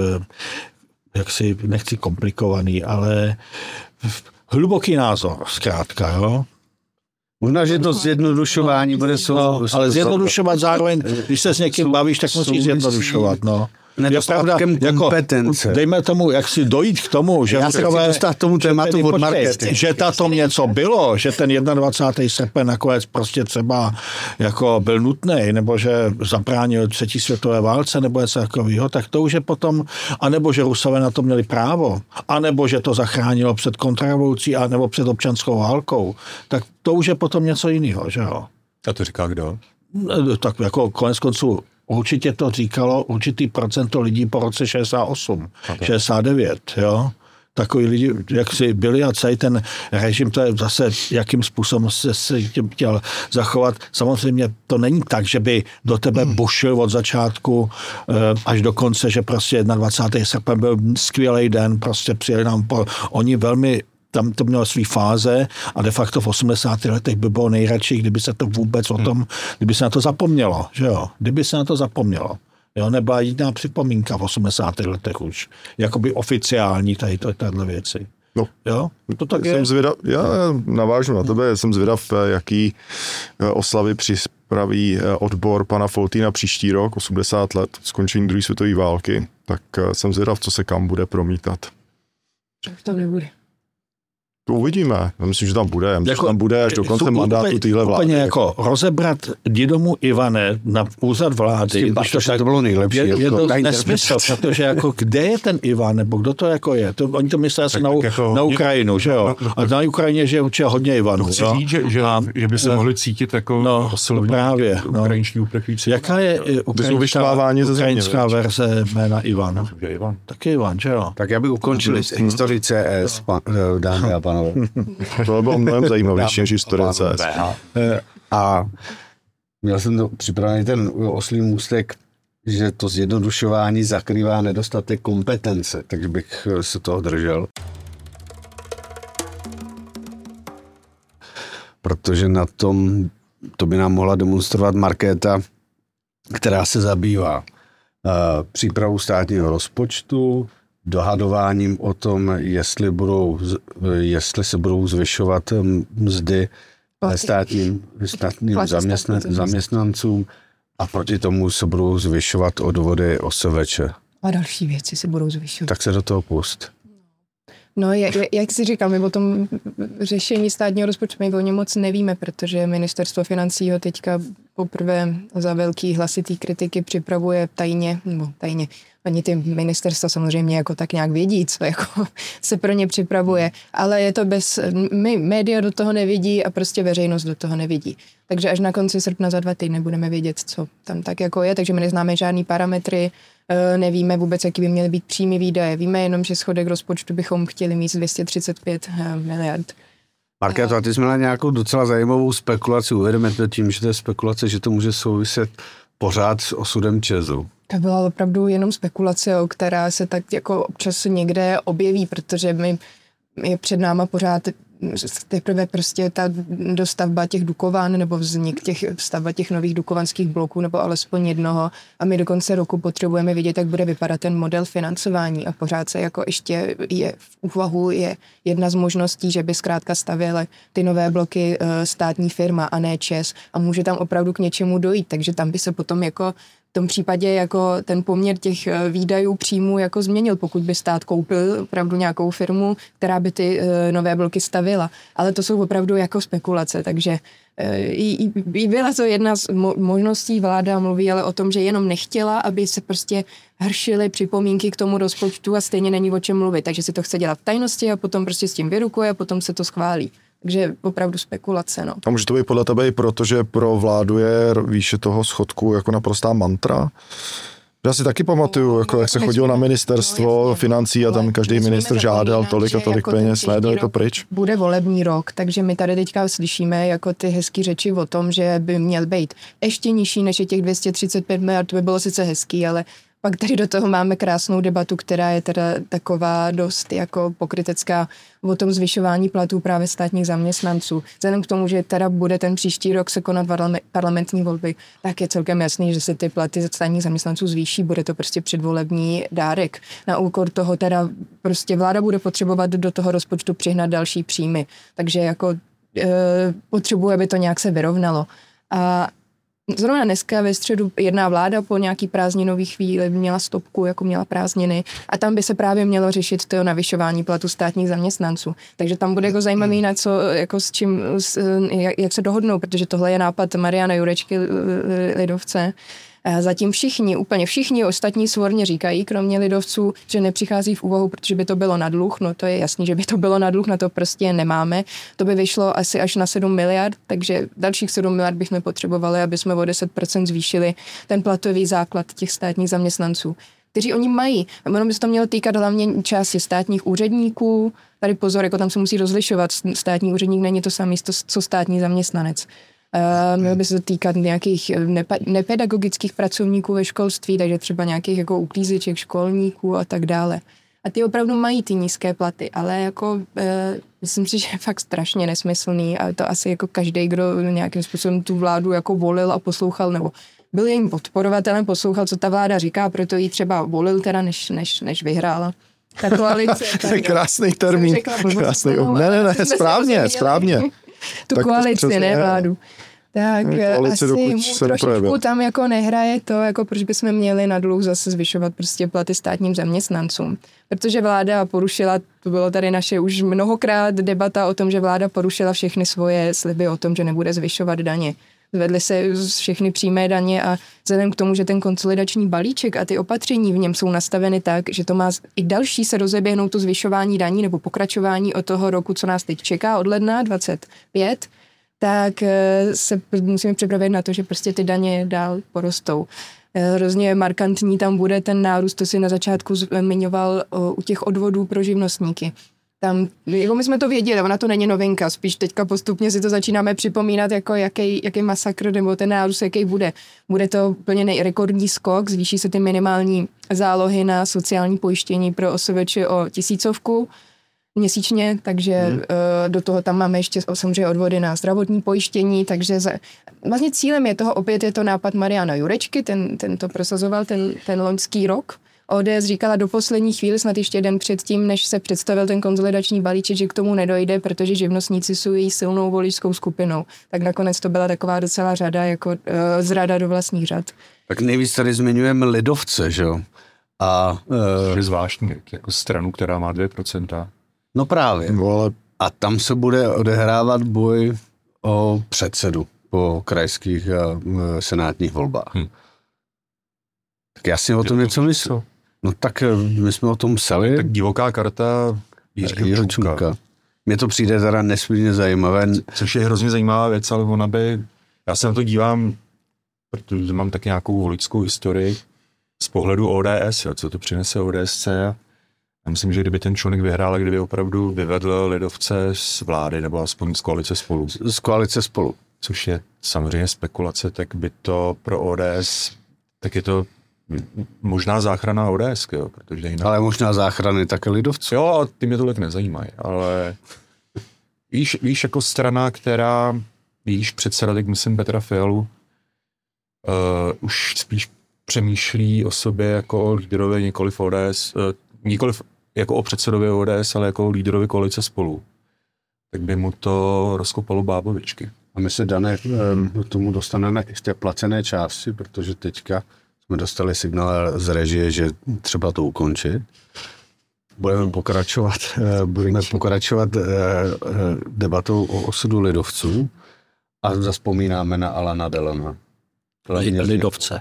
jaksi nechci komplikovaný, ale hluboký názor, zkrátka, jo. Možná, že to zjednodušování bude jsou... No, ale zjednodušovat zároveň, když se s někým bavíš, tak musíš zjednodušovat, no. Nedostatkem kompetence. Jako, dejme tomu, jak si dojít k tomu, že... Já se chci dostat tomu tématu od marketing. Že ta tom něco bylo, že ten dvacátého prvního srpen nakonec prostě třeba jako byl nutný, nebo že zabránil třetí světové válce, nebo něco takového, tak to už je potom, anebo že Rusové na to měli právo, anebo že to zachránilo před kontrarevolucí, anebo před občanskou válkou, tak to už je potom něco jiného, že jo? A to říká kdo? Tak jako konec konců určitě to říkalo určitý procento lidí po roce šedesát osm, okay. šedesát devět, jo. Takový lidi, jak si byli a celý ten režim, to je zase, jakým způsobem se, se chtěl zachovat. Samozřejmě to není tak, že by do tebe bušil od začátku až do konce, že prostě dvacátého prvního srpen byl skvělý den, prostě přijeli nám po, oni velmi tam to mělo svý fáze a de facto v osmdesátých letech by bylo nejradši, kdyby se to vůbec o tom, kdyby se na to zapomnělo, že jo, kdyby se na to zapomnělo. Jo, nebyla jiná připomínka v osmdesátých letech už, jakoby oficiální tady tato věci. No, jo, to tak jsem je. Zvědav, já navážu na tebe, jsem zvědav, jaký oslavy připraví odbor pana Foltýna příští rok, osmdesát let, skončení druhé světové války, tak jsem zvědav, co se kam bude promítat. To nebude. To uvidíme. Já myslím, že tam bude. Já myslím, jako, že tam bude až do konce mandátu téhle vlády. Úplně jako rozebrat dědomu Ivane na úřad vlády. To, tak, to bylo nejlepší. Je, je to nesmysl, protože jako kde je ten Ivan, nebo kdo to jako je? To, oni to myslí asi na, jako, na Ukrajinu, že jo? A na Ukrajině, že je určitě hodně Ivanů. Chci říct, že, že, že by se no, mohli cítit jako no, osilní právě, no. ukrajinští uprchlíci. Jaká je ukrajinská, ukrajinská verze jména Ivan? Ivan. Taky Ivan, že jo? Tak já bych ukončil historii C S, pan, dámy a pánové. To bylo mnohem zajímavější než historie C S. A měl jsem to připravený ten oslý můstek, že to zjednodušování zakrývá nedostatek kompetence, takže bych se toho držel. Protože na tom, to by nám mohla demonstrovat Markéta, která se zabývá uh, přípravou státního rozpočtu, dohadováním o tom, jestli, budou, jestli se budou zvyšovat mzdy státním, státním zaměstnan, zaměstnancům a proti tomu se budou zvyšovat odvody O S V Č. A další věci se budou zvyšovat. Tak se do toho pust. No, jak, jak si říkám, my o tom řešení státního rozpočtu my o něm moc nevíme, protože ministerstvo financí ho teďka poprvé za velký hlasitý kritiky připravuje tajně, nebo tajně, oni ty ministerstva samozřejmě jako tak nějak vědí, co jako se pro ně připravuje, ale je to bez, my, média do toho nevidí a prostě veřejnost do toho nevidí. Takže až na konci srpna za dva týdny budeme vědět, co tam tak jako je, takže my neznáme žádný parametry, nevíme vůbec, jaký by měly být příjmy výdaje. Víme jenom, že schodek rozpočtu bychom chtěli mít dvě stě třicet pět miliard. Markéto, a ty jsi měla nějakou docela zajímavou spekulaci. Uvedeme to tím, že to je spekulace, že to může souviset pořád s osudem ČEZu. To byla opravdu jenom spekulace, která se tak jako občas někde objeví, protože my, je před náma pořád teprve prostě ta dostavba těch Dukovan nebo vznik těch stavba těch nových dukovanských bloků nebo alespoň jednoho a my do konce roku potřebujeme vidět, jak bude vypadat ten model financování a pořád se jako ještě je v úvahu je jedna z možností, že by zkrátka stavěly ty nové bloky státní firma a ne ČEZ a může tam opravdu k něčemu dojít, takže tam by se potom jako v tom případě jako ten poměr těch výdajů příjmů jako změnil, pokud by stát koupil opravdu nějakou firmu, která by ty nové bloky stavila. Ale to jsou opravdu jako spekulace, takže i, i byla to jedna z mo- možností, vláda mluví ale o tom, že jenom nechtěla, aby se prostě hršily připomínky k tomu rozpočtu a stejně není o čem mluvit, takže si to chce dělat v tajnosti a potom prostě s tím vyrukuje a potom se to schválí. Takže opravdu spekulace, no. A může to být podle tebe i proto, že pro vládu je výše toho schodku jako naprostá mantra? Já si taky pamatuju, jako jak se chodilo na ministerstvo no, financí a tam každý ministr žádal tolik a tolik jako peněz, nedali to pryč. Bude volební rok, takže my tady teďka slyšíme jako ty hezký řeči o tom, že by měl být ještě nižší než je těch dvě stě třicet pět miliard, to by bylo sice hezký, ale pak tady do toho máme krásnou debatu, která je teda taková dost jako pokrytecká o tom zvyšování platů právě státních zaměstnanců. Vzhledem k tomu, že teda bude ten příští rok se konat parlamentní volby, tak je celkem jasný, že se ty platy státních zaměstnanců zvýší, bude to prostě předvolební dárek. Na úkor toho teda prostě vláda bude potřebovat do toho rozpočtu přihnat další příjmy. Takže jako e, potřebuje, aby to nějak se vyrovnalo. A zrovna dneska ve středu jedná vláda po nějaký prázdninový chvíli měla stopku, jako měla prázdniny a tam by se právě mělo řešit to navyšování platu státních zaměstnanců. Takže tam bude jako zajímavý, na co, jako s čím, s, jak, jak se dohodnou, protože tohle je nápad Mariana Jurečky lidovce. Zatím všichni, úplně všichni ostatní svorně říkají, kromě lidovců, že nepřichází v úvahu, protože by to bylo na dluh, no to je jasný, že by to bylo na dluh, na to prostě nemáme. To by vyšlo asi až na sedm miliard, takže dalších sedm miliard bychom potřebovali, aby jsme o deset procent zvýšili ten platový základ těch státních zaměstnanců, kteří oni mají. Ono by se to mělo týkat hlavně části státních úředníků. Tady pozor, jako tam se musí rozlišovat. Státní úředník není to samé, co státní zaměstnanec. Uh, mělo by se to týkat nějakých nepa- nepedagogických pracovníků ve školství, takže třeba nějakých jako uklízeček, školníků a tak dále. A ty opravdu mají ty nízké platy, ale jako uh, myslím si, že je fakt strašně nesmyslný a to asi jako každý, kdo nějakým způsobem tu vládu jako volil a poslouchal, nebo byl jejím podporovatelem, poslouchal, co ta vláda říká, proto ji třeba volil teda, než, než, než vyhrála. Ta koalice. Tak, krásný termín. Krásný, ne, ne, ne, správně, správně. Tu tak koalici, ne vládu. tak koalice, asi dokud mu se trošičku neprojevil. tam jako nehraje to, jako proč bychom měli na dluh zase zvyšovat prostě platy státním zaměstnancům. Protože vláda porušila, to bylo tady naše už mnohokrát debata o tom, že vláda porušila všechny svoje sliby o tom, že nebude zvyšovat daně. Zvedly se všechny přímé daně a vzhledem k tomu, že ten konsolidační balíček a ty opatření v něm jsou nastaveny tak, že to má i další se rozeběhnout to zvyšování daní nebo pokračování od toho roku, co nás teď čeká od ledna dvacet pět, tak se musíme připravit na to, že prostě ty daně dál porostou. Hrozně markantní tam bude ten nárůst, to si na začátku zmiňoval u těch odvodů pro živnostníky. Tam, jako my jsme to věděli, ona to není novinka, spíš teďka postupně si to začínáme připomínat, jako jaký, jaký masakr nebo ten nárůst, jaký bude. Bude to úplně rekordní skok, zvýší se ty minimální zálohy na sociální pojištění pro O S V Č o tisícovku měsíčně, takže hmm. uh, do toho tam máme ještě samozřejmě odvody na zdravotní pojištění, takže za, vlastně cílem je toho, opět je to nápad Mariana Jurečky, ten, ten to prosazoval ten, ten loňský rok. O D S říkala do poslední chvíli, snad ještě den předtím, než se představil ten konsolidační balíček, že k tomu nedojde, protože živnostníci jsou její silnou voličskou skupinou. Tak nakonec to byla taková docela řada, jako uh, zrada do vlastních řad. Tak nejvíc tady zmiňujeme lidovce, že jo? A je zvláštní, jako stranu, která má dvě procenta. No právě. Ale A tam se bude odehrávat boj o předsedu po krajských a senátních volbách. Hmm. Tak já si o tom něco myslím. No tak my jsme o tom psali. Tak divoká karta Jiřího Čunka. Mně to přijde teda nesmírně zajímavé. Což je hrozně zajímavá věc, ale ona by... Já se na to dívám, protože mám tak nějakou voličskou historii z pohledu O D S, jo, co to přinese O D S C. Já myslím, že kdyby ten Čunek vyhrál, kdyby opravdu vyvedl lidovce z vlády, nebo aspoň z koalice Spolu. Z koalice Spolu. Což je samozřejmě spekulace, tak by to pro O D S, tak je to možná záchrana O D S, jo, protože jinak... Ale možná záchrany také lidovců. Jo, a ty mě tolik nezajímají, ale víš, víš, jako strana, která, víš, předseda, tak myslím Petra Fialu, uh, už spíš přemýšlí o sobě jako o líderovi, nikoliv O D S, uh, nikoliv jako o předsedovi O D S, ale jako o líderovi koalice Spolu. Tak by mu to rozkopalo bábovičky. A my se, Dané, k tomu dostaneme i v té placené části, protože teďka jsme dostali signál z režie, že třeba to ukončit. Budeme pokračovat, budeme pokračovat debatou o osudu lidovců a zazpomínáme na Alana Delona. Lidovce.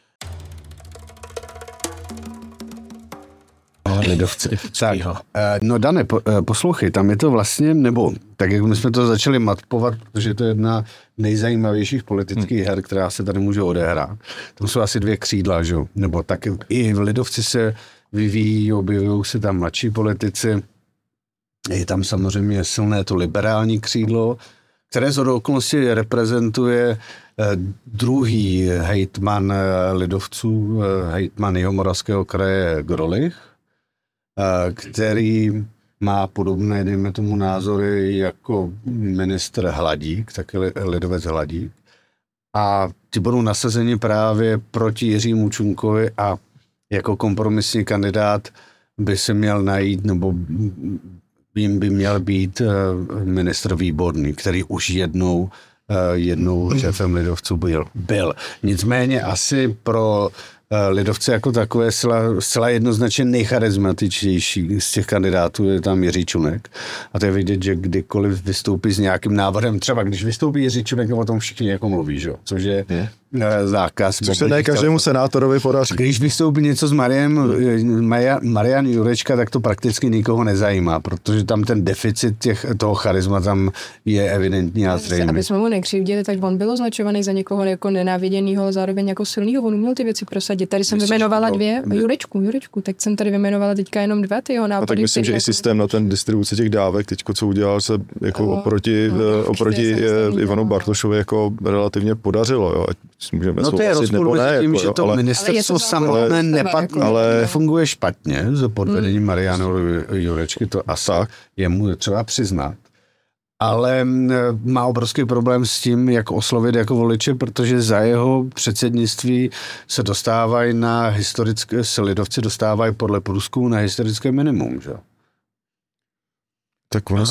Lidovci. Tak, no Dane, po, poslouchej, tam je to vlastně, nebo tak jak my jsme to začali mapovat, protože to je jedna nejzajímavějších politických hmm. her, která se tady může odehrát. Tam jsou asi dvě křídla, že? Nebo tak i v lidovci se vyvíjí, objevují se tam mladší politici. Je tam samozřejmě silné to liberální křídlo, které z okolností reprezentuje druhý hejtman lidovců, hejtman Jihomoravského kraje Grolich, který má podobné, dejme tomu, názory jako ministr Hladík, taky lidovec Hladík. A ti budou nasazeni právě proti Jiřímu Čunkovi a jako kompromisní kandidát by se měl najít, nebo jim by měl být ministr Výborný, který už jednou, jednou šéfem lidovců byl. byl. Nicméně asi pro lidovce jako takové zcela, zcela jednoznačně nejcharizmatičtější z těch kandidátů je tam Jiří Čunek. A to je vidět, že kdykoliv vystoupí s nějakým návrhem, třeba když vystoupí Jiří Čunek, o tom všichni jako mluví, že? Což je, je. zákaz. Což se ne každému senátorovi podaří. Když vystoupí něco s Marian, Marian Jurečka, tak to prakticky nikoho nezajímá, protože tam ten deficit těch, toho charisma tam je evidentní a zřejmě. Aby jsme mu nekřivdili, tak on byl označovaný za někoho jako nenáviděnýho, ale zároveň jako silnýho, on uměl ty věci prosadit. Tady jsem Myslíš, vymenovala no, dvě, ne. Jurečku, Jurečku, tak jsem tady vymenovala teďka jenom dva ty jeho nápady. A tak myslím, že i systém na ten distribuci těch dávek, teďko co udělal se jako no, oproti, no, oproti Ivanu Bartošovi jako relativně podařilo, jo. Můžeme no to je rozpůl mezi tím, jako, že to ale, ministerstvo samotné nepatří, ale funguje špatně z podvedení hmm. Mariana Jurečky, to asi je mu třeba přiznat. Ale má obrovský problém s tím, jak oslovit jako voliče, protože za jeho předsednictví se dostávají na historické, se lidovci dostávají podle průzkumu na historické minimum, že? Tak ono,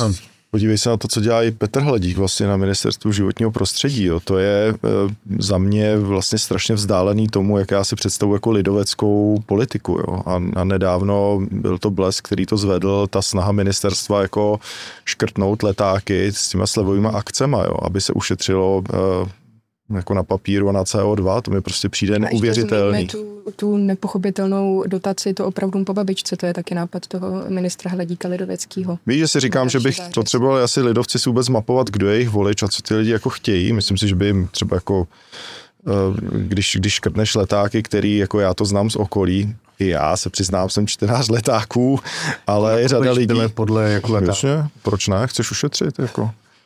Podívej se na to, co dělá i Petr Hladík vlastně na ministerstvu životního prostředí. Jo. To je e, za mě vlastně strašně vzdálený tomu, jak já si představuji jako lidoveckou politiku. Jo. A, a nedávno byl to Blesk, který to zvedl, ta snaha ministerstva jako škrtnout letáky s těma slevovýma akcema, jo, aby se ušetřilo e, jako na papíru a na C O dva, to mi prostě přijde neuvěřitelný. Tu, tu nepochopitelnou dotaci, to opravdu po babičce, to je taky nápad toho ministra Hladíka lidoveckýho. Víš, že si říkám, že bych potřeboval asi lidovci si vůbec mapovat, kdo je jejich volič a co ty lidi jako chtějí. Myslím si, že by jim třeba jako, když, když škrtneš letáky, který jako já to znám z okolí, i já se přiznám, jsem čtenář letáků, ale je řada lidí. Podle jako letáků. Proč ne? Chceš ušetřit? Jako?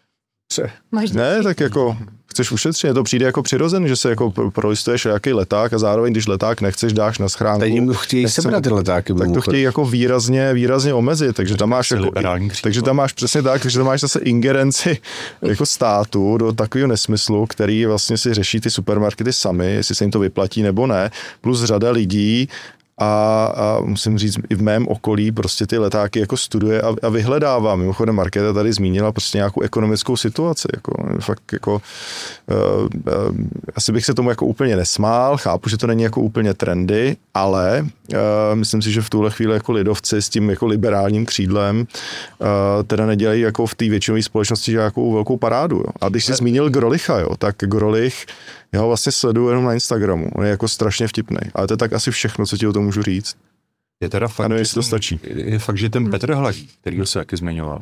Máš ne, tak jako chceš ušetřit, to přijde jako přirozený, že se jako prolistuješ jaký leták a zároveň, když leták nechceš, dáš na schránku. Teď jim chtějí sebrat ty letáky. Tak to chtějí jako výrazně, výrazně omezit, takže tam máš jako, takže tam máš přesně tak, takže tam máš zase ingerenci jako státu do takového nesmyslu, který vlastně si řeší ty supermarkety sami, jestli se jim to vyplatí nebo ne, plus řada lidí, A, a musím říct, i v mém okolí prostě ty letáky jako studuje a, a vyhledává. Mimochodem Markéta tady zmínila prostě nějakou ekonomickou situaci. Jako, fakt jako, uh, uh, asi bych se tomu jako úplně nesmál, chápu, že to není jako úplně trendy, ale uh, myslím si, že v tuhle chvíli jako lidovci s tím jako liberálním křídlem uh, teda nedělají jako v té většinové společnosti nějakou velkou parádu. Jo. A když jsi zmínil Grolicha, jo, tak Grolich já ho vlastně sleduju jenom na Instagramu. On je jako strašně vtipný. Ale to je tak asi všechno, co ti o tom můžu říct. Je teda fakt, nevím, že, to stačí. Je fakt, že ten Petr Hladík, který se taky zmiňoval,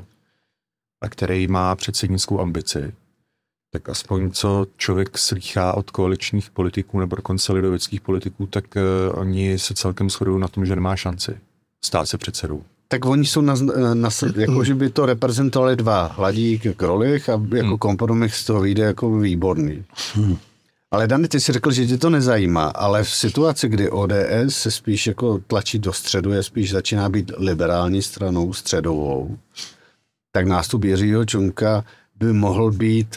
a který má předsednickou ambici, tak aspoň co člověk slýchá od koaličních politiků nebo dokonce lidoveckých politiků, tak uh, oni se celkem shodují na tom, že nemá šanci stát se předsedou. Tak oni jsou na, na, jako, že by to reprezentovali dva, Hladík, Grolich, a jako hmm. kompromis z toho vyjde jako výborný. Hmm. Ale Dani, ty jsi řekl, že tě to nezajímá, ale v situaci, kdy O D S se spíš jako tlačí do středu, je spíš začíná být liberální stranou středovou, tak nástup Jiřího Čunka by mohl být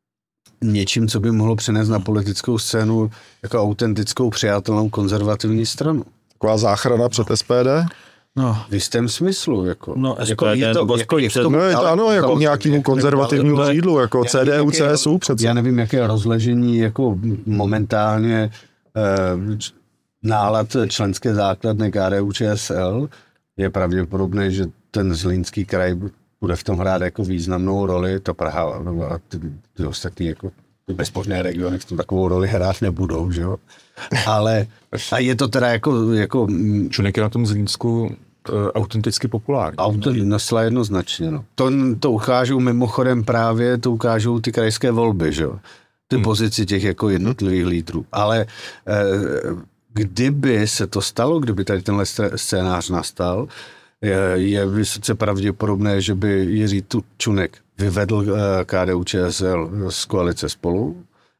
něčím, co by mohlo přinést na politickou scénu jako autentickou, přijatelnou konzervativní stranu. Taková záchrana před S P D? No, v jistém smyslu, jako. No, jako je to, jako je v tom, no je to, ale, ano, jako nějakým konzervativním křídlu, jako C D U, C S U přece. Já nevím, jaké rozležení, jako momentálně eh, nálad členské základny K D U Č S L, je pravděpodobné, že ten Zlínský kraj bude v tom hrát jako významnou roli, to Praha a ty, ty ostatní jako bezpočné regiony v tom takovou roli hrát nebudou, že jo. Ale a je to teda jako... jako Čunek je na tom Zlínsku uh, autenticky populární. Autentická jednoznačně, no. To, to ukážou mimochodem právě, to ukážou ty krajské volby, že jo. Ty hmm. pozici těch jako jednotlivých lídrů. Ale eh, kdyby se to stalo, kdyby tady tenhle scénář nastal, je, je vysoce pravděpodobné, že by Jiří Čunek vyvedl K D U Č S L z koalice Spolu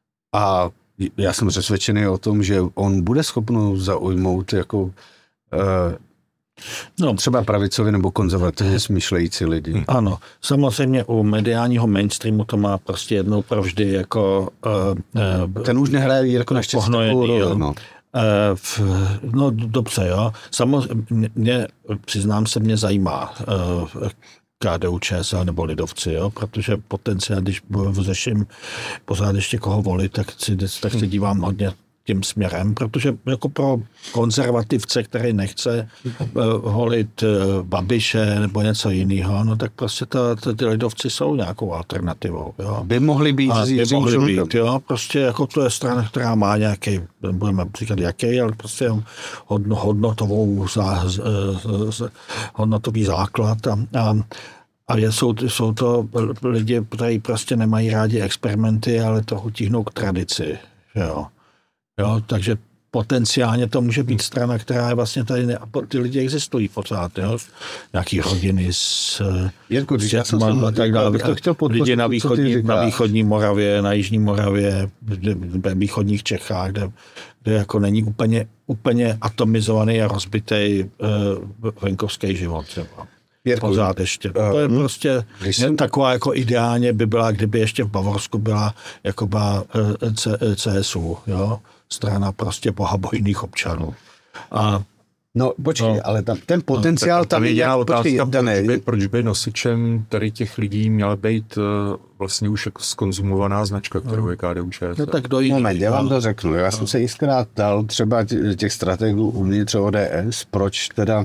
a já jsem přesvědčený o tom, že on bude schopný zaujmout jako eh, no, třeba pravicově nebo konzervativně smýšlející lidi. Ano, samozřejmě u mediálního mainstreamu to má prostě jednou provždy jako... Uh, Ten už nehraje jako naštěstí takovou roli, no. Uh, no dobře, jo. Samozřejmě, přiznám se, mě zajímá uh, K D U Č S L nebo lidovci, jo, protože potenciál, když řeším pořád ještě koho volit, tak si, tak si dívám hodně tím směrem, protože jako pro konzervativce, který nechce uh, holit uh, Babiše nebo něco jiného, no tak prostě ta, ta, ty lidovci jsou nějakou alternativou. Jo. By mohli být. A by mohli být, jo, prostě jako to je strana, která má nějaký, budeme říkat jaký, ale prostě hodno, hodnotovou zá, z, z, hodnotový základ a, a A je, jsou, jsou to lidi, kteří prostě nemají rádi experimenty, ale trochu tíhnou k tradici. Jo. Jo, takže potenciálně to může být strana, která je vlastně tady, ne, a ty lidi existují pořád, jo. Nějaký rodiny s, Jirku, s dětma a tak dále. Lidi na východní, na východní Moravě, na jižní Moravě, ve východních Čechách, kde, kde jako není úplně, úplně atomizovaný a rozbitý uh, venkovský život třeba. Pořád ještě. To je hmm. prostě jsem... taková jako ideálně by byla, kdyby ještě v Bavorsku byla jako byla C S U, jo? Strana prostě bohabojných občanů. A No, počkej, no. ale tam, ten potenciál no, tam je jediná otázka, dané. proč by, proč by nosičem tady těch lidí měla být uh, vlastně už jako skonzumovaná značka, kterou je K D U Č S L. No tak dojde. Moment, já vám to řeknu. Já jsem se jistkrát dal třeba těch strategů uvnitř O D S, proč teda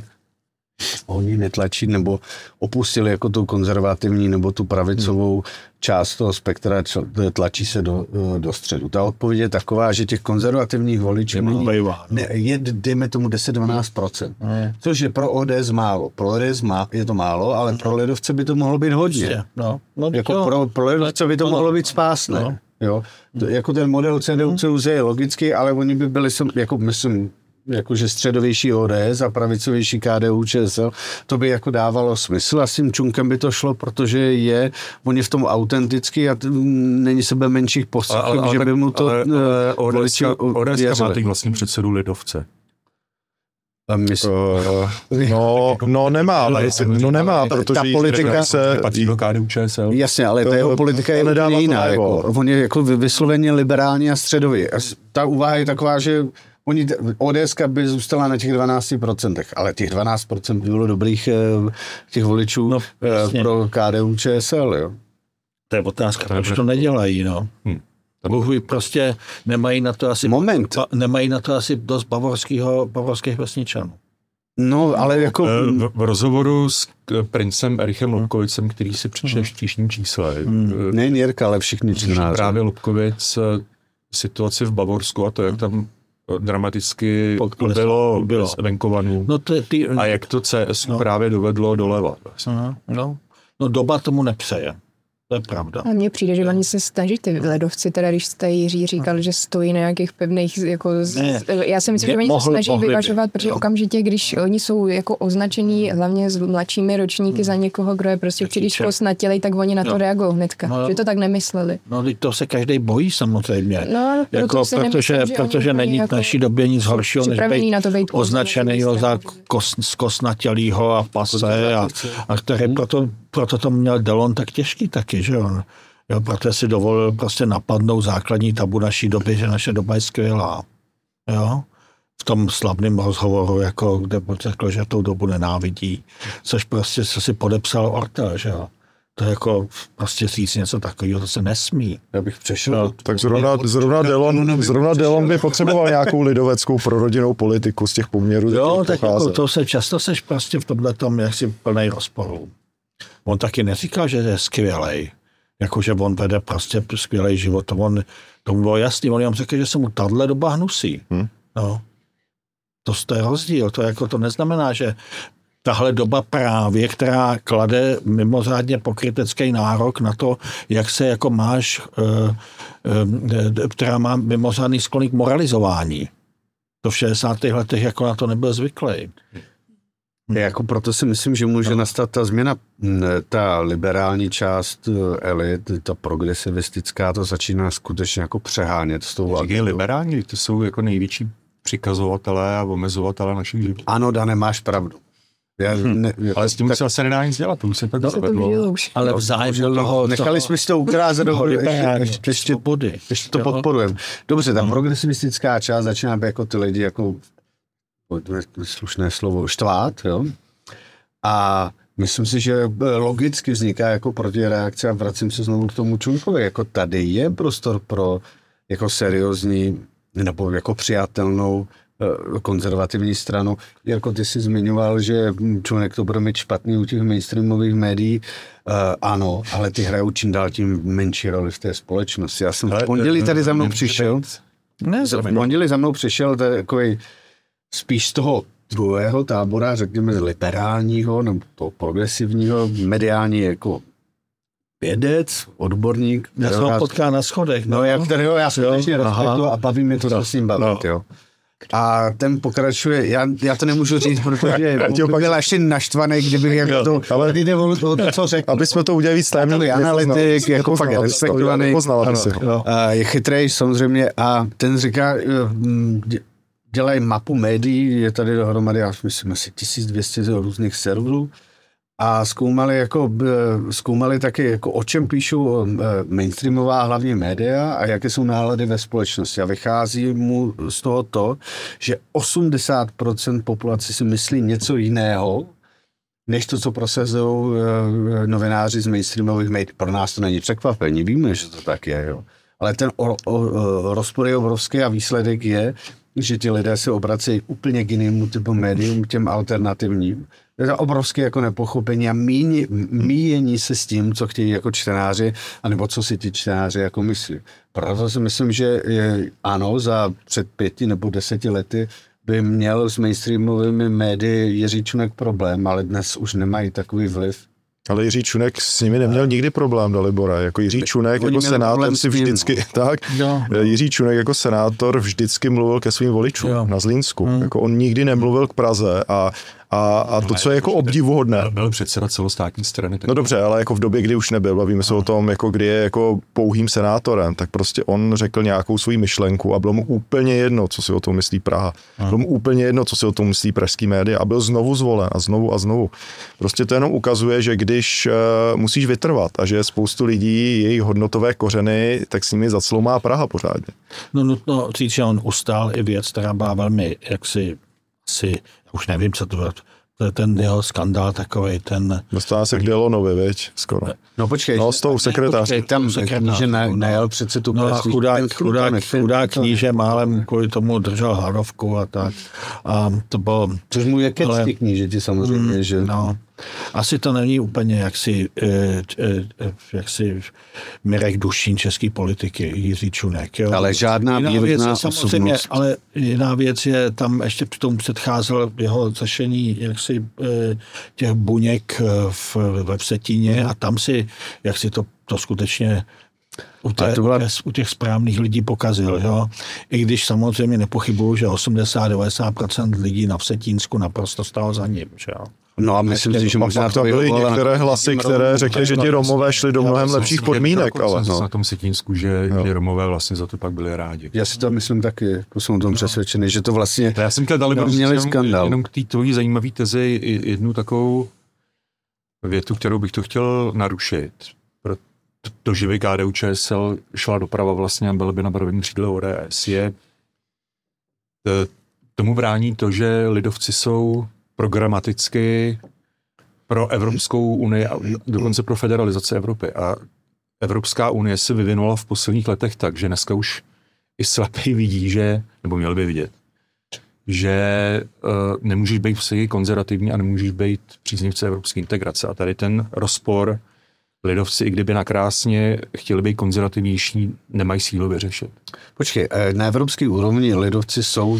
oni netlačí nebo opustili jako tu konzervativní nebo tu pravicovou část toho spektra, tlačí se do, do středu. Ta odpověď je taková, že těch konzervativních voličů ne, je, dejme tomu deset až dvanáct procent. Což je pro O D S málo. Pro O D S má, je to málo, ale pro lidovce by to mohlo být hodně. No, no, jako pro, pro lidovce by to mohlo být spásné. No. Jo? To, jako ten model C D U C U Z je logický, ale oni by byli, jako myslím, jakože středovější O D S a pravicovější K D U Č S L, to by jako dávalo smysl a s tím Čunkem by to šlo, protože je, on je v tom autentický a t- není sebe menších postupů, že by mu to O D S má teď vlastně předsedu lidovce. Mysl... Uh, no, no nemá, no nemá, protože ta politika se patří do K D U Č S L. Jasně, ale ta jeho politika je úplně jiná. Jako, on je jako vysloveně liberální a středový. A ta úvaha je taková, že oni, O D S by zůstala na těch dvanáct procent, ale těch dvanáct procent by bylo dobrých těch voličů no, pro K D U Č S L. Jo. To je otázka, proč to nedělají, no. Hmm. Bohuji prostě nemají na to asi Moment. Ba, nemají na to asi dost bavorského, bavorských vesničanů. No, ale jako... V, v rozhovoru s princem Erichem Lobkovicem, který si přečte v tížním čísle. Hmm. Ne Jirka, ale všichni čtenáři. Právě Lobkovic situaci v Bavorsku a to, jak tam dramaticky bylo, bylo. z venkovanů. No ty, ty, a jak to C S no. právě dovedlo doleva. No, no. no doba tomu nepřeje. To je pravda. A mně přijde, že oni se snaží ty ledovci, teda když jste Jiří říkal, že stojí na nějakých pevných, jako, ne, já si myslím, že oni se snaží vyvažovat, protože no. okamžitě, když oni jsou jako označení hlavně s mladšími ročníky hmm. za někoho, kdo je prostě příliš kosnatělej, tak oni na to no. reagují hnedka, no. že to tak nemysleli. No, to se každý bojí samozřejmě. No, jako, protože nemyslím, protože není jako v naší době nic horšího, než být, být označenýho za kos, skosnatělýho a pase a, a který proto, proto to měl Delon tak těžký taky, že on. Jo, protože si dovolil prostě napadnout základní tabu naší doby, že naše doba je skvělá. Jo? V tom slavném rozhovoru, jako, kde řekl, že tou dobu nenávidí. Což prostě co si podepsal Ortel, že jo. To je jako prostě říct něco takového, to se nesmí. Já bych přešel. No, tak zrovna, zrovna, Delon, zrovna Delon by potřeboval nějakou lidoveckou prorodinnou politiku z těch poměrů. Jo, tak jako to se často seš prostě v tomhletom jaksi plnej rozporů. On taky neříká, že je skvělej. Jakože on vede prostě skvělej život. To, on, to bylo jasný. On jim řekl, že se mu tahle doba hnusí. Hmm. No. To, to je rozdíl. To, jako, to neznamená, že tahle doba právě, která klade mimořádně pokrytecký nárok na to, jak se jako máš, která má mimořádný skloný k moralizování. To v šedesátých letech jako na to nebyl zvyklý. Jako proto si myslím, že může no. nastat ta změna, ta liberální část elit, ta progresivistická, to začíná skutečně jako přehánět s tou agendou. Liberální, to jsou jako největší přikazovatelé a omezovatelé našich životů. Ano, Dane, máš pravdu. Já, hmm. ne, ale s tím tak, se asi nedá nic dělat, to už se tak zavedlo. Ale v zájmu toho... Nechali jsme si to ukrázat do ještě, ještě, ještě to podporujeme. Dobře, ta hmm. progresivistická část začíná být jako ty lidi, jako slušné slovo, štvát, jo. A myslím si, že logicky vzniká jako protireakce a vracím se znovu k tomu Čunkovi. Jako tady je prostor pro jako seriózní nebo jako přijatelnou konzervativní stranu. Jako ty jsi zmiňoval, že Čunek to bude mít špatný u těch mainstreamových médií. Uh, ano, ale ty hrajou čím dál tím menší roli v té společnosti. Já jsem v pondělí tady za mnou přišel. Ne, v pondělí za mnou přišel takový spíš z toho druhého tábora, řekněme liberálního nebo toho progresivního, mediální jako vědec, odborník. Já jsem ho potká na schodech. No, no já, kterého já skutečně respektuju a baví mě to, co s ním bavit, no. jo. A ten pokračuje, já, já to nemůžu říct, protože on byl ještě naštvaný, kdybych jak to, ale jde o to, co řekl. Aby jsme to udělali víc tajemný analytik, jako fakt respektovaný, je chytrej samozřejmě a ten říká, dělají mapu médií, je tady dohromady, já myslím, asi tisíc dvě stě různých serverů A zkoumali, jako, zkoumali taky, jako, o čem píšou mainstreamová hlavně média a jaké jsou nálady ve společnosti. A vychází mu z toho to, že osmdesát procent populace si myslí něco jiného, než to, co prosazují novináři z mainstreamových médií. Pro nás to není překvapení, víme, že to tak je. Jo. Ale ten o, o, o, rozpor je obrovský a výsledek je, že ti lidé se obracejí úplně k jinému typu médium, těm alternativním. Je to obrovské jako nepochopení a míni, míjení se s tím, co chtějí jako čtenáři, anebo co si ti čtenáři jako myslí. Proto si myslím, že je, ano, za před pěti nebo deseti lety by měl s mainstreamovými médii Jiří Čunek problém, ale dnes už nemají takový vliv. Ale Jiří Čunek s nimi neměl nikdy problém, Dalibora. Jako Jiří Čunek Oni jako senátor si vždycky, tak, Jo. Jiří Čunek jako senátor vždycky mluvil ke svým voličům Jo. na Zlínsku. Hmm. Jako on nikdy nemluvil k Praze a, a, a to, co je jako obdivuhodné. Byl, byl předseda celostátní strany. No dobře, ale jako v době, kdy už nebyl, bavíme se o tom, jako kdy je jako pouhým senátorem, tak prostě on řekl nějakou svou myšlenku a bylo mu úplně jedno, co si o tom myslí Praha. Bylo mu úplně jedno, co si o tom myslí pražský média a byl znovu zvolen a znovu a znovu. Prostě to jenom ukazuje, že když uh, musíš vytrvat a že je spoustu lidí, jejich hodnotové kořeny, tak s nimi zacloumá Praha pořádně. No nutno říct, že on ustál i věc, která byla velmi, jaksi, asi, už nevím, co to bylo, to je ten jeho skandál takovej, ten... Dostává se k Delonovi, viď, skoro. No počkej, No s tou sekretářkou. tam sekretář, že na, no. najel přece tu No a pražský- chudák, ten chudák, ten- chudák ten- kníže málem kvůli tomu držel hladovku a tak. A to bylo... Což mu je ke ale- cti knížeti samozřejmě, že... No, asi to není úplně jaksi, eh, eh, jaksi Mirek Dušín české politiky, Jiří Čunek. Jo. Ale žádná Jiná věc výrazná je samozřejmě, osobnost. ale jiná věc je, tam ještě k tomu předcházel jeho zašení jaksi eh, těch buněk eh, v, ve Vsetíně a tam si, jak si to, to skutečně u, té, to byla- u těch správných lidí pokazil. Jo? I když samozřejmě nepochybuju, že osmdesát až devadesát procent lidí na Vsetínsku naprosto stalo za ním. Že jo? No a myslím si, že A možná pak tam byly vyvolala- některé hlasy, které řekly, že ti Romové šli do mnohem lepších podmínek, ale no. no. Na tom Setínsku, že ti Romové vlastně za to pak byli rádi. Já si to myslím taky, jako jsem o tom přesvědčený, že to vlastně... Já jsem chtěl dali No, měli skandál. jenom k té tvojí zajímavé tezi jednu takovou větu, kterou bych to chtěl narušit. To, že by K D U Č S L šla doprava vlastně a byla by na barvení křídle O D S, je tomu brání to, že lidovci jsou programaticky pro Evropskou unii a dokonce pro federalizaci Evropy. A Evropská unie se vyvinula v posledních letech tak, že dneska už i slepý vidí, že, nebo měl by vidět, že uh, nemůžeš být vsi konzervativní a nemůžeš být příznivce evropské integrace. A tady ten rozpor lidovci, i kdyby nakrásně chtěli být konzervativnější, nemají sílu vyřešit. Počkej, na evropské úrovni lidovci jsou,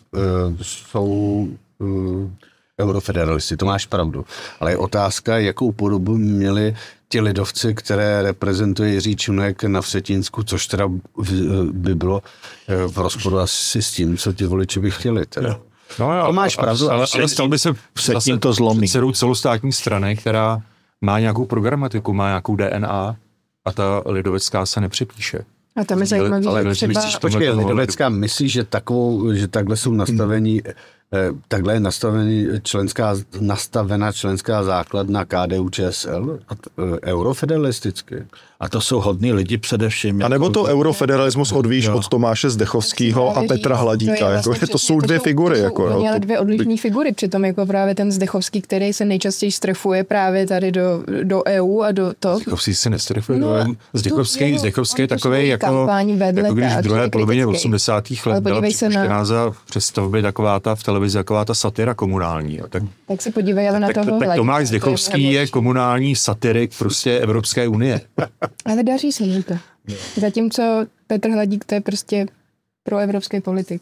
jsou eurofederalisti, to máš pravdu. Ale je otázka, jakou podobu měli ti lidovci, které reprezentuje Jiří Čunek na Vsetínsku, což teda by bylo v rozporu asi s tím, co ti voliči by chtěli. Teda. No, to máš pravdu. Ale, ale stal by se Vsetín to zlomí. předsedou celostátní strany, která má nějakou programatiku, má nějakou D N A a ta lidovecká se nepřepíše. A tam je zajímavý, Ale že myslíš, třeba... že Počkej, tomhle toho lidovecká myslí, že, takovou, že takhle jsou nastavení, takhle je nastavený členská, nastavena členská základna K D U Č S L eurofederalisticky. A to jsou hodní lidi především. A nebo to jako, eurofederalismus odvíš od Tomáše Zdechovského a Petra Hladíka. Jako, vlastně to jsou dvě figury. Jako, jo, měly to- dvě odlišné figury, přitom jako právě ten Zdechovský, který se nejčastěji strefuje právě tady do, do E U a do to. Zdechovský se nestrefuje. No, No, Zdechovský, tu Zdechovský je jeho takový jako, kampaň vedle jako když v tak, druhé je polovině kritický. osmdesátých Ale let byla podívej se na- připuštěná za představby taková ta v televizi, taková ta satira komunální. Jo. Tak, Tak se podívej ale na tak, toho tak Hladíka, Tomáš to je Zdechovský je nejlepší. komunální satirik prostě Evropské unie. Ale daří se mu to. Zatímco Petr Hladík to je prostě proevropský politik.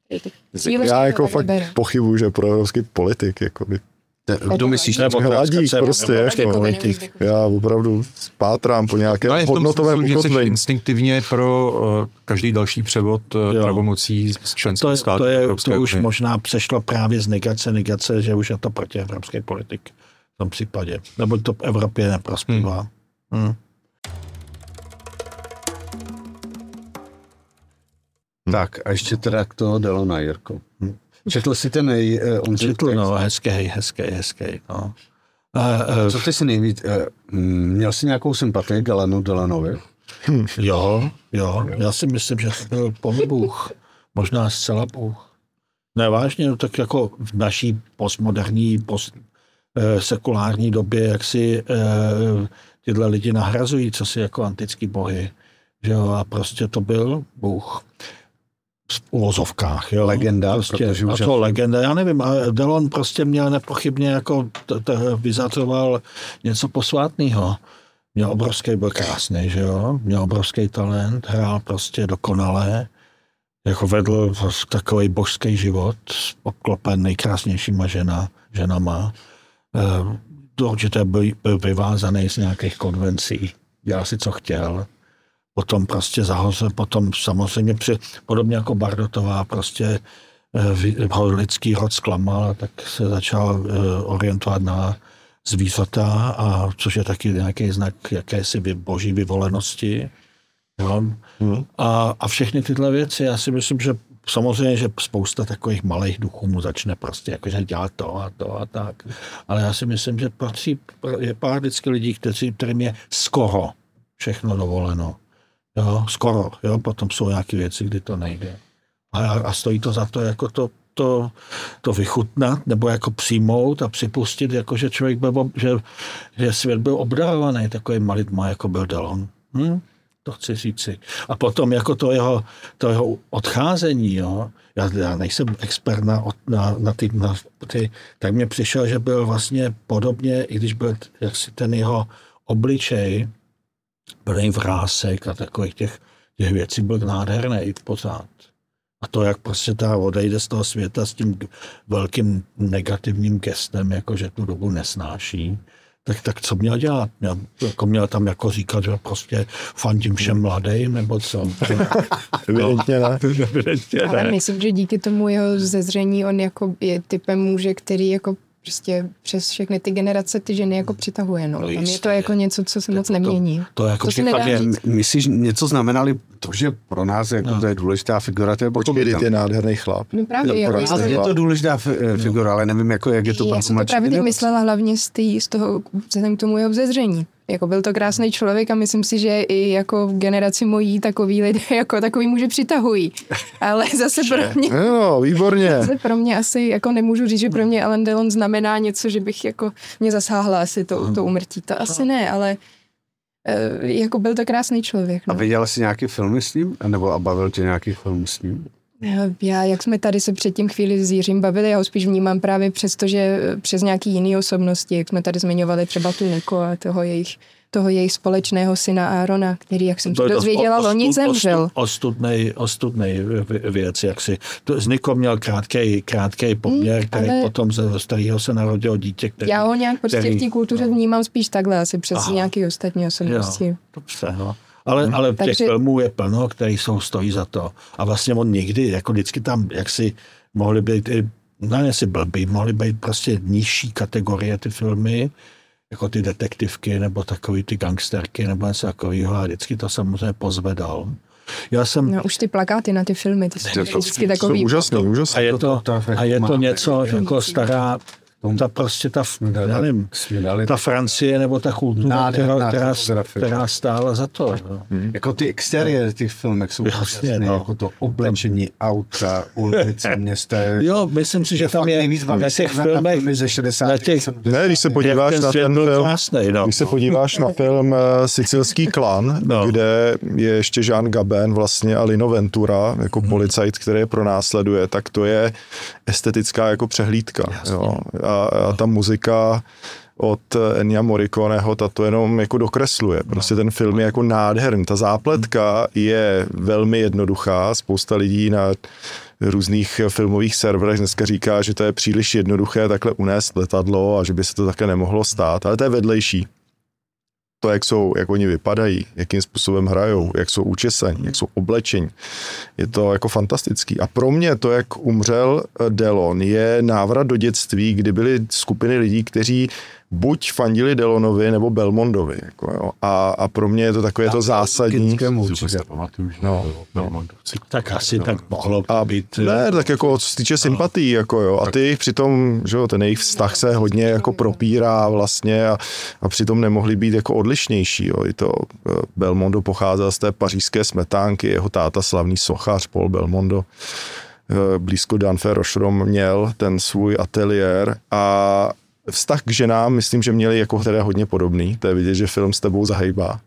Já jako fakt pochybuju, že pro evropský politik, jako by, Kdo myslíš? Nebo Hladík nebo- prostě, nebo- jako, politik. já opravdu spátrám po nějakém Ale v tom hodnotovém smyslu, že jsi ukotvení. instinktivně pro uh, každý další převod uh, Jo. pravomocí z To, členských je, států to, je, Evropské to už unie. možná přešlo právě z negace, negace, že už je to proti evropské politik v tom případě. Nebo to v Evropě neprospívá. Hmm. Hmm. Tak a ještě teda k toho Delona, Jirko. Četl jsi ten, eh, on Četl, no, hezký, hezký, hezký, no. Uh, uh, Co ty si nejvíc, uh, měl jsi nějakou sympatii k Alanu Delanovi? Hm. Jo, jo, já si myslím, že to byl polibůh, možná zcela bůh. Ne, vážně, no, tak jako v naší postmoderní, post, eh, sekulární době, jak si eh, tyhle lidi nahrazují, co si jako antický bohy. Že jo, a prostě to byl bůh. V uvozovkách, jo. Legenda, prostě, a to legenda, já nevím, a Delon prostě měl nepochybně jako t- t- vyzacoval něco posvátného. Měl obrovský, byl krásný, že jo, měl obrovský talent, hrál prostě dokonale, jako vedl takový božský život, obklopen nejkrásnějšíma žena, ženama. Do určité byl, byl vyvázaný z nějakých konvencí, dělal si, co chtěl. Potom prostě zahoze, potom samozřejmě při, podobně jako Bardotová prostě ho lidský rod zklamal, tak se začal orientovat na zvířata, a což je taky nějaký znak jakési boží vyvolenosti. Jo? Hmm. A, a všechny tyhle věci, já si myslím, že samozřejmě, že spousta takových malých duchů mu začne prostě jakože dělat to a to a tak. Ale já si myslím, že patří, je pár vždycky lidí, kteří, kterým je skoro všechno dovoleno. Jo? Skoro. Jo? Potom jsou nějaké věci, kdy to nejde. A, a stojí to za to, jako to To, to vychutnat, nebo jako přijmout a připustit, jako že člověk byl, že, že svět byl obdarovaný takovýma lidma, jako byl Delon. Hm? To chci říci. A potom jako to jeho, to jeho odcházení, jo, já, já nejsem expert na, na, na, ty, na ty, tak mně přišel, že byl vlastně podobně, i když byl jaksi ten jeho obličej, byl vrásek a takových těch, těch věcí byl nádherný i pořád. A to, jak prostě ta odejde z toho světa s tím velkým negativním gestem, jako že tu dobu nesnáší, tak, tak co měl dělat? Měl, jako měl tam jako říkat, že prostě fandím všem mladým, nebo co? Evidentně ne. Evidentně ne. Ale myslím, že díky tomu jeho zezření on jako je typem muže, který jako prostě přes všechny ty generace ty ženy jako přitahuje. No. Tam je to jako něco, co se moc nemění. To, to jako to se nedá je, říct. myslíš, něco znamenali to, že pro nás jako no. to je důležitá figura, to je Počkej, ty je nádherný chlap. No právě. Je, Jako, prostě je to důležitá figura, ale nevím, jako, jak je to. Já jsem to právě teď myslela hlavně z, tý, z toho, vzhledem k tomu jeho vzezření. Jako byl to krásný člověk a myslím si, že i jako v generaci mojí takový lidé jako takový muže přitahují. Ale zase pro mě... No, výborně. Zase pro mě asi jako nemůžu říct, že pro mě Alain Delon znamená něco, že bych jako mě zasáhla asi to, to umrtí. To asi ne, ale uh, jako byl to krásný člověk. No. A viděl jsi nějaký filmy s ním? Nebo a bavil tě nějaký film s ním? Já, jak jsme tady se předtím chvíli s Jiřím bavili, já ho spíš vnímám právě přes to, že přes nějaký jiný osobnosti, jak jsme tady zmiňovali třeba tu Niko a toho jejich, toho jejich společného syna Aarona, který, jak jsem to dozvěděla, loni zemřel. Ostudnej, ostudnej věc, jak si. To, z Niko měl krátkej, krátkej poměr, hmm, který ale... potom ze starého se narodilo dítě, který... Já ho nějak prostě který... v té kultuře vnímám spíš takhle, asi přes Aha. nějaký ostatní osobnosti. Jo, dobře, no. Ale, hmm. ale těch Takže... filmů je plno, který jsou, stojí za to. A vlastně on někdy, jako vždycky tam, jak si mohly být, ne jestli blbý, mohly být prostě nižší kategorie ty filmy, jako ty detektivky, nebo takový ty gangsterky, nebo něco takového, a vždycky to samozřejmě pozvedal. Já jsem... No už ty plakáty na ty filmy, ty jsou vždycky takový... Úžasný, úžasný. A je to, a je to něco jako stará... Ta prostě ta, nevím, ta Francie nebo ta kultura, která, která, která stála za to. Hmm. Jako ty exteriéry těch filmech jsou jasně, no. Jako to oblečení auta, ulice, města. Jo, myslím si, že je tam je na těch filmech ze šedesátých. Těch, ne, když se podíváš ten na ten film, krásnej, no. když se podíváš na film Sicilský klan, no. kde je ještě Jean Gabin vlastně a Lino Ventura jako hmm. policajt, který je pronásleduje, tak to je estetická jako přehlídka. Jo. A, a ta muzika od Ennia Morriconeho, ta to jenom jako dokresluje. Prostě ten film je jako nádherný. Ta zápletka je velmi jednoduchá. Spousta lidí na různých filmových serverech dneska říká, že to je příliš jednoduché takhle unést letadlo a že by se to také nemohlo stát. Ale to je vedlejší. To, jak jsou, jak oni vypadají, jakým způsobem hrajou, jak jsou učesení, jak jsou oblečení. Je to jako fantastický. A pro mě to, jak umřel Delon, je návrat do dětství, kdy byly skupiny lidí, kteří buď fandili Delonovi nebo Belmondovi. Jako, jo. A, a pro mě je to takové to zásadní. No, no, tak asi tak mohlo a být. Ne, tak jako co se týče sympatí, jako jo. A ty jich přitom, že jo, ten jejich vztah se hodně jako propírá vlastně a, a přitom nemohli být jako odlišnější. Jo. I to Belmondo pocházel z té pařížské smetánky, jeho táta slavný sochař Paul Belmondo blízko Denfert Rocheron měl ten svůj ateliér a vztah k ženám, myslím, že měli jako teda hodně podobný. To je vidět, že film s tebou zahejbá.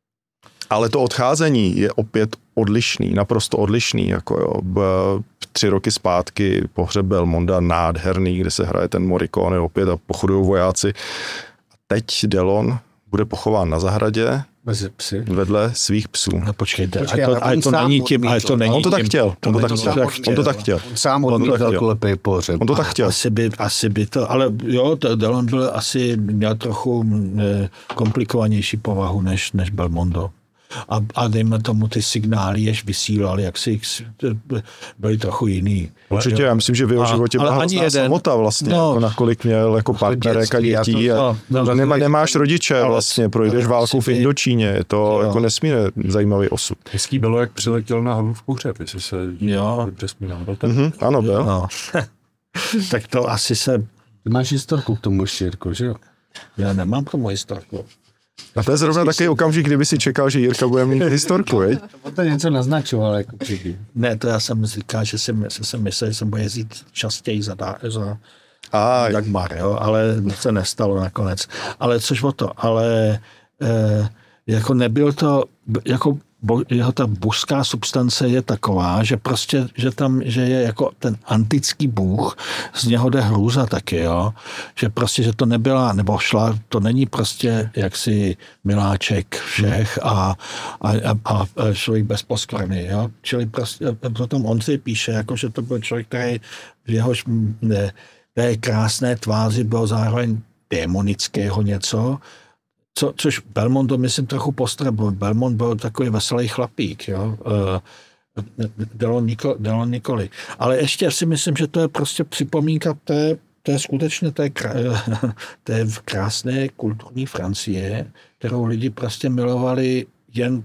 Ale to odcházení je opět odlišný, naprosto odlišný. Jako jo. Tři roky zpátky pohřeb Belmonda nádherný, kde se hraje ten Morricone opět a pochodují vojáci. Teď Delon bude pochován na zahradě vedle svých psů. No počkejte, Počkej, a to, a to není tím, a to není on to tak tím, chtěl, on to tak chtěl, on to tak chtěl. On sám odmítal kolepej pohřeb. On to tak chtěl. Asi by, asi by to, ale jo, to Delon byl asi, měl trochu eh, komplikovanější povahu než, než Belmondo. A, a dejme tomu ty signály, jež vysílali, jak si byli trochu jiný. Určitě, já myslím, že v jeho životě byla hrozná samota vlastně, no, jako nakolik měl jako partnerek a dětí. A no, no, nemá, nemáš rodiče vlastně, projdeš válku v Indočíně, je to jo. Jako nesmírně zajímavý osud. Hezký bylo, jak přiletěl na Havlův pohřeb, jestli se dobře vzpomínám. Mm-hmm, ano, byl. No. Tak to asi se... Ty máš historku k tomu, Jirko, že jo? Já nemám k tomu historku. A to je zrovna takový okamžik, kdyby si čekal, že Jirka bude mít historku, veď? To něco naznačoval, jako příklad. Ne, to já jsem říkal, že jsem, že jsem myslel, že jsem bude jezdit častěji za, za A Dagmar, jo, ale to se nestalo nakonec. Ale což o to, ale eh, jako nebyl to, jako bo, jeho ta božská substance je taková, že prostě, že tam, že je jako ten antický bůh, z něho jde hrůza taky, jo, že prostě, že to nebyla, nebo šla, to není prostě jaksi miláček všech a, a, a, a člověk bez poskvrny, jo, čili prostě, potom on si píše, jako, že to byl člověk, který v jehož ne, té krásné tváři bylo zároveň démonického něco, Co, což Belmondo, myslím, trochu postřeboval. Belmond byl takový veselý chlapík, jo. Delon, Nikoli, Delon Nikoli. Ale ještě si myslím, že to je prostě připomínka té, té skutečně té, té krásné kulturní Francie, kterou lidi prostě milovali jen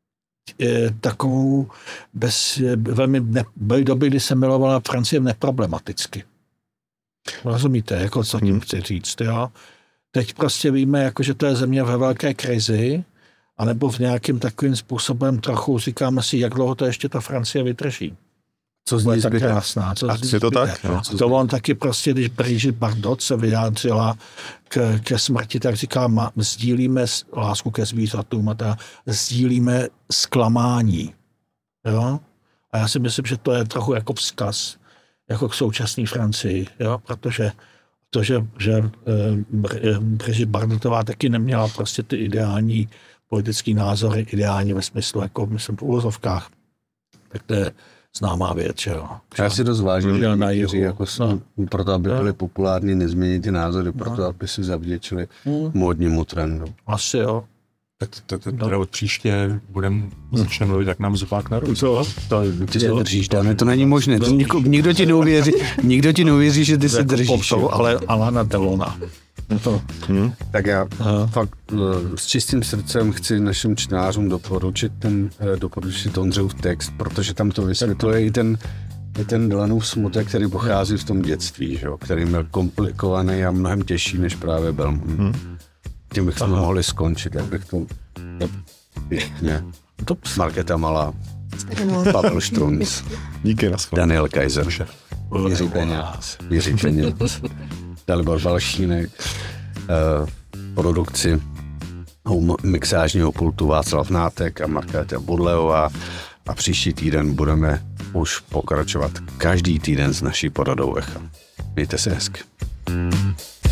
takovou bez, velmi ne, byly doby, kdy se milovala Francie neproblematicky. Rozumíte, jako co tím chci říct, jo? Teď prostě víme, jako, že to je země ve velké krizi, anebo v nějakým takovým způsobem trochu říkáme si, jak dlouho to ještě ta Francie vydrží. Co z ní tak zbyde? krásná. Co je to tak? No. To on taky prostě, když Brigitte Bardot se vyjádřila k, ke smrti, tak říká, má, sdílíme lásku ke zvířatům a ta, sdílíme zklamání. Jo? A já si myslím, že to je trochu jako vzkaz, jako k současné Francii, jo? Protože to, že, že Brigitte Bardotová taky neměla prostě ty ideální politické názory, ideální ve smyslu, jako myslím v úvozovkách, tak to je známá věc, že jo. Já si dost vážím, že na jihu, jako no. Proto, aby byly no. populární, nezměnit ty názory, proto, no. aby si zavděčili hmm. módnímu trendu. Asi jo. Tak teda od příště budeme začneme mluvit, jak nám zopák narodí. Co? Ty se držíš, Dane, to není možné. To nikdo, nikdo ti neuvěří, nikdo ti neuvěří, že ty se držíš. Ale Alana Delona. To. Hmm. Tak já Aha. fakt s čistým srdcem chci našim čtenářům doporučit ten, doporučit Ondřejův text, protože tam to vysvětluje i ten, i ten Delanův smutek, který pochází v tom dětství, že jo, který byl komplikovaný a mnohem těžší než právě Belmont. Hmm. Tím bychom Aha. mohli skončit, jak bych to pěkně. Markéta Malá, Pavel Štrunc, díky na Daniel Kaiser, Jiří Peněz, Jiří Peněz, Dalibor Balšínek, eh, produkci mixážního pultu Václav Nátek a Markéta Budleová a příští týden budeme už pokračovat každý týden s naší poradou Echa. Mějte se hezky.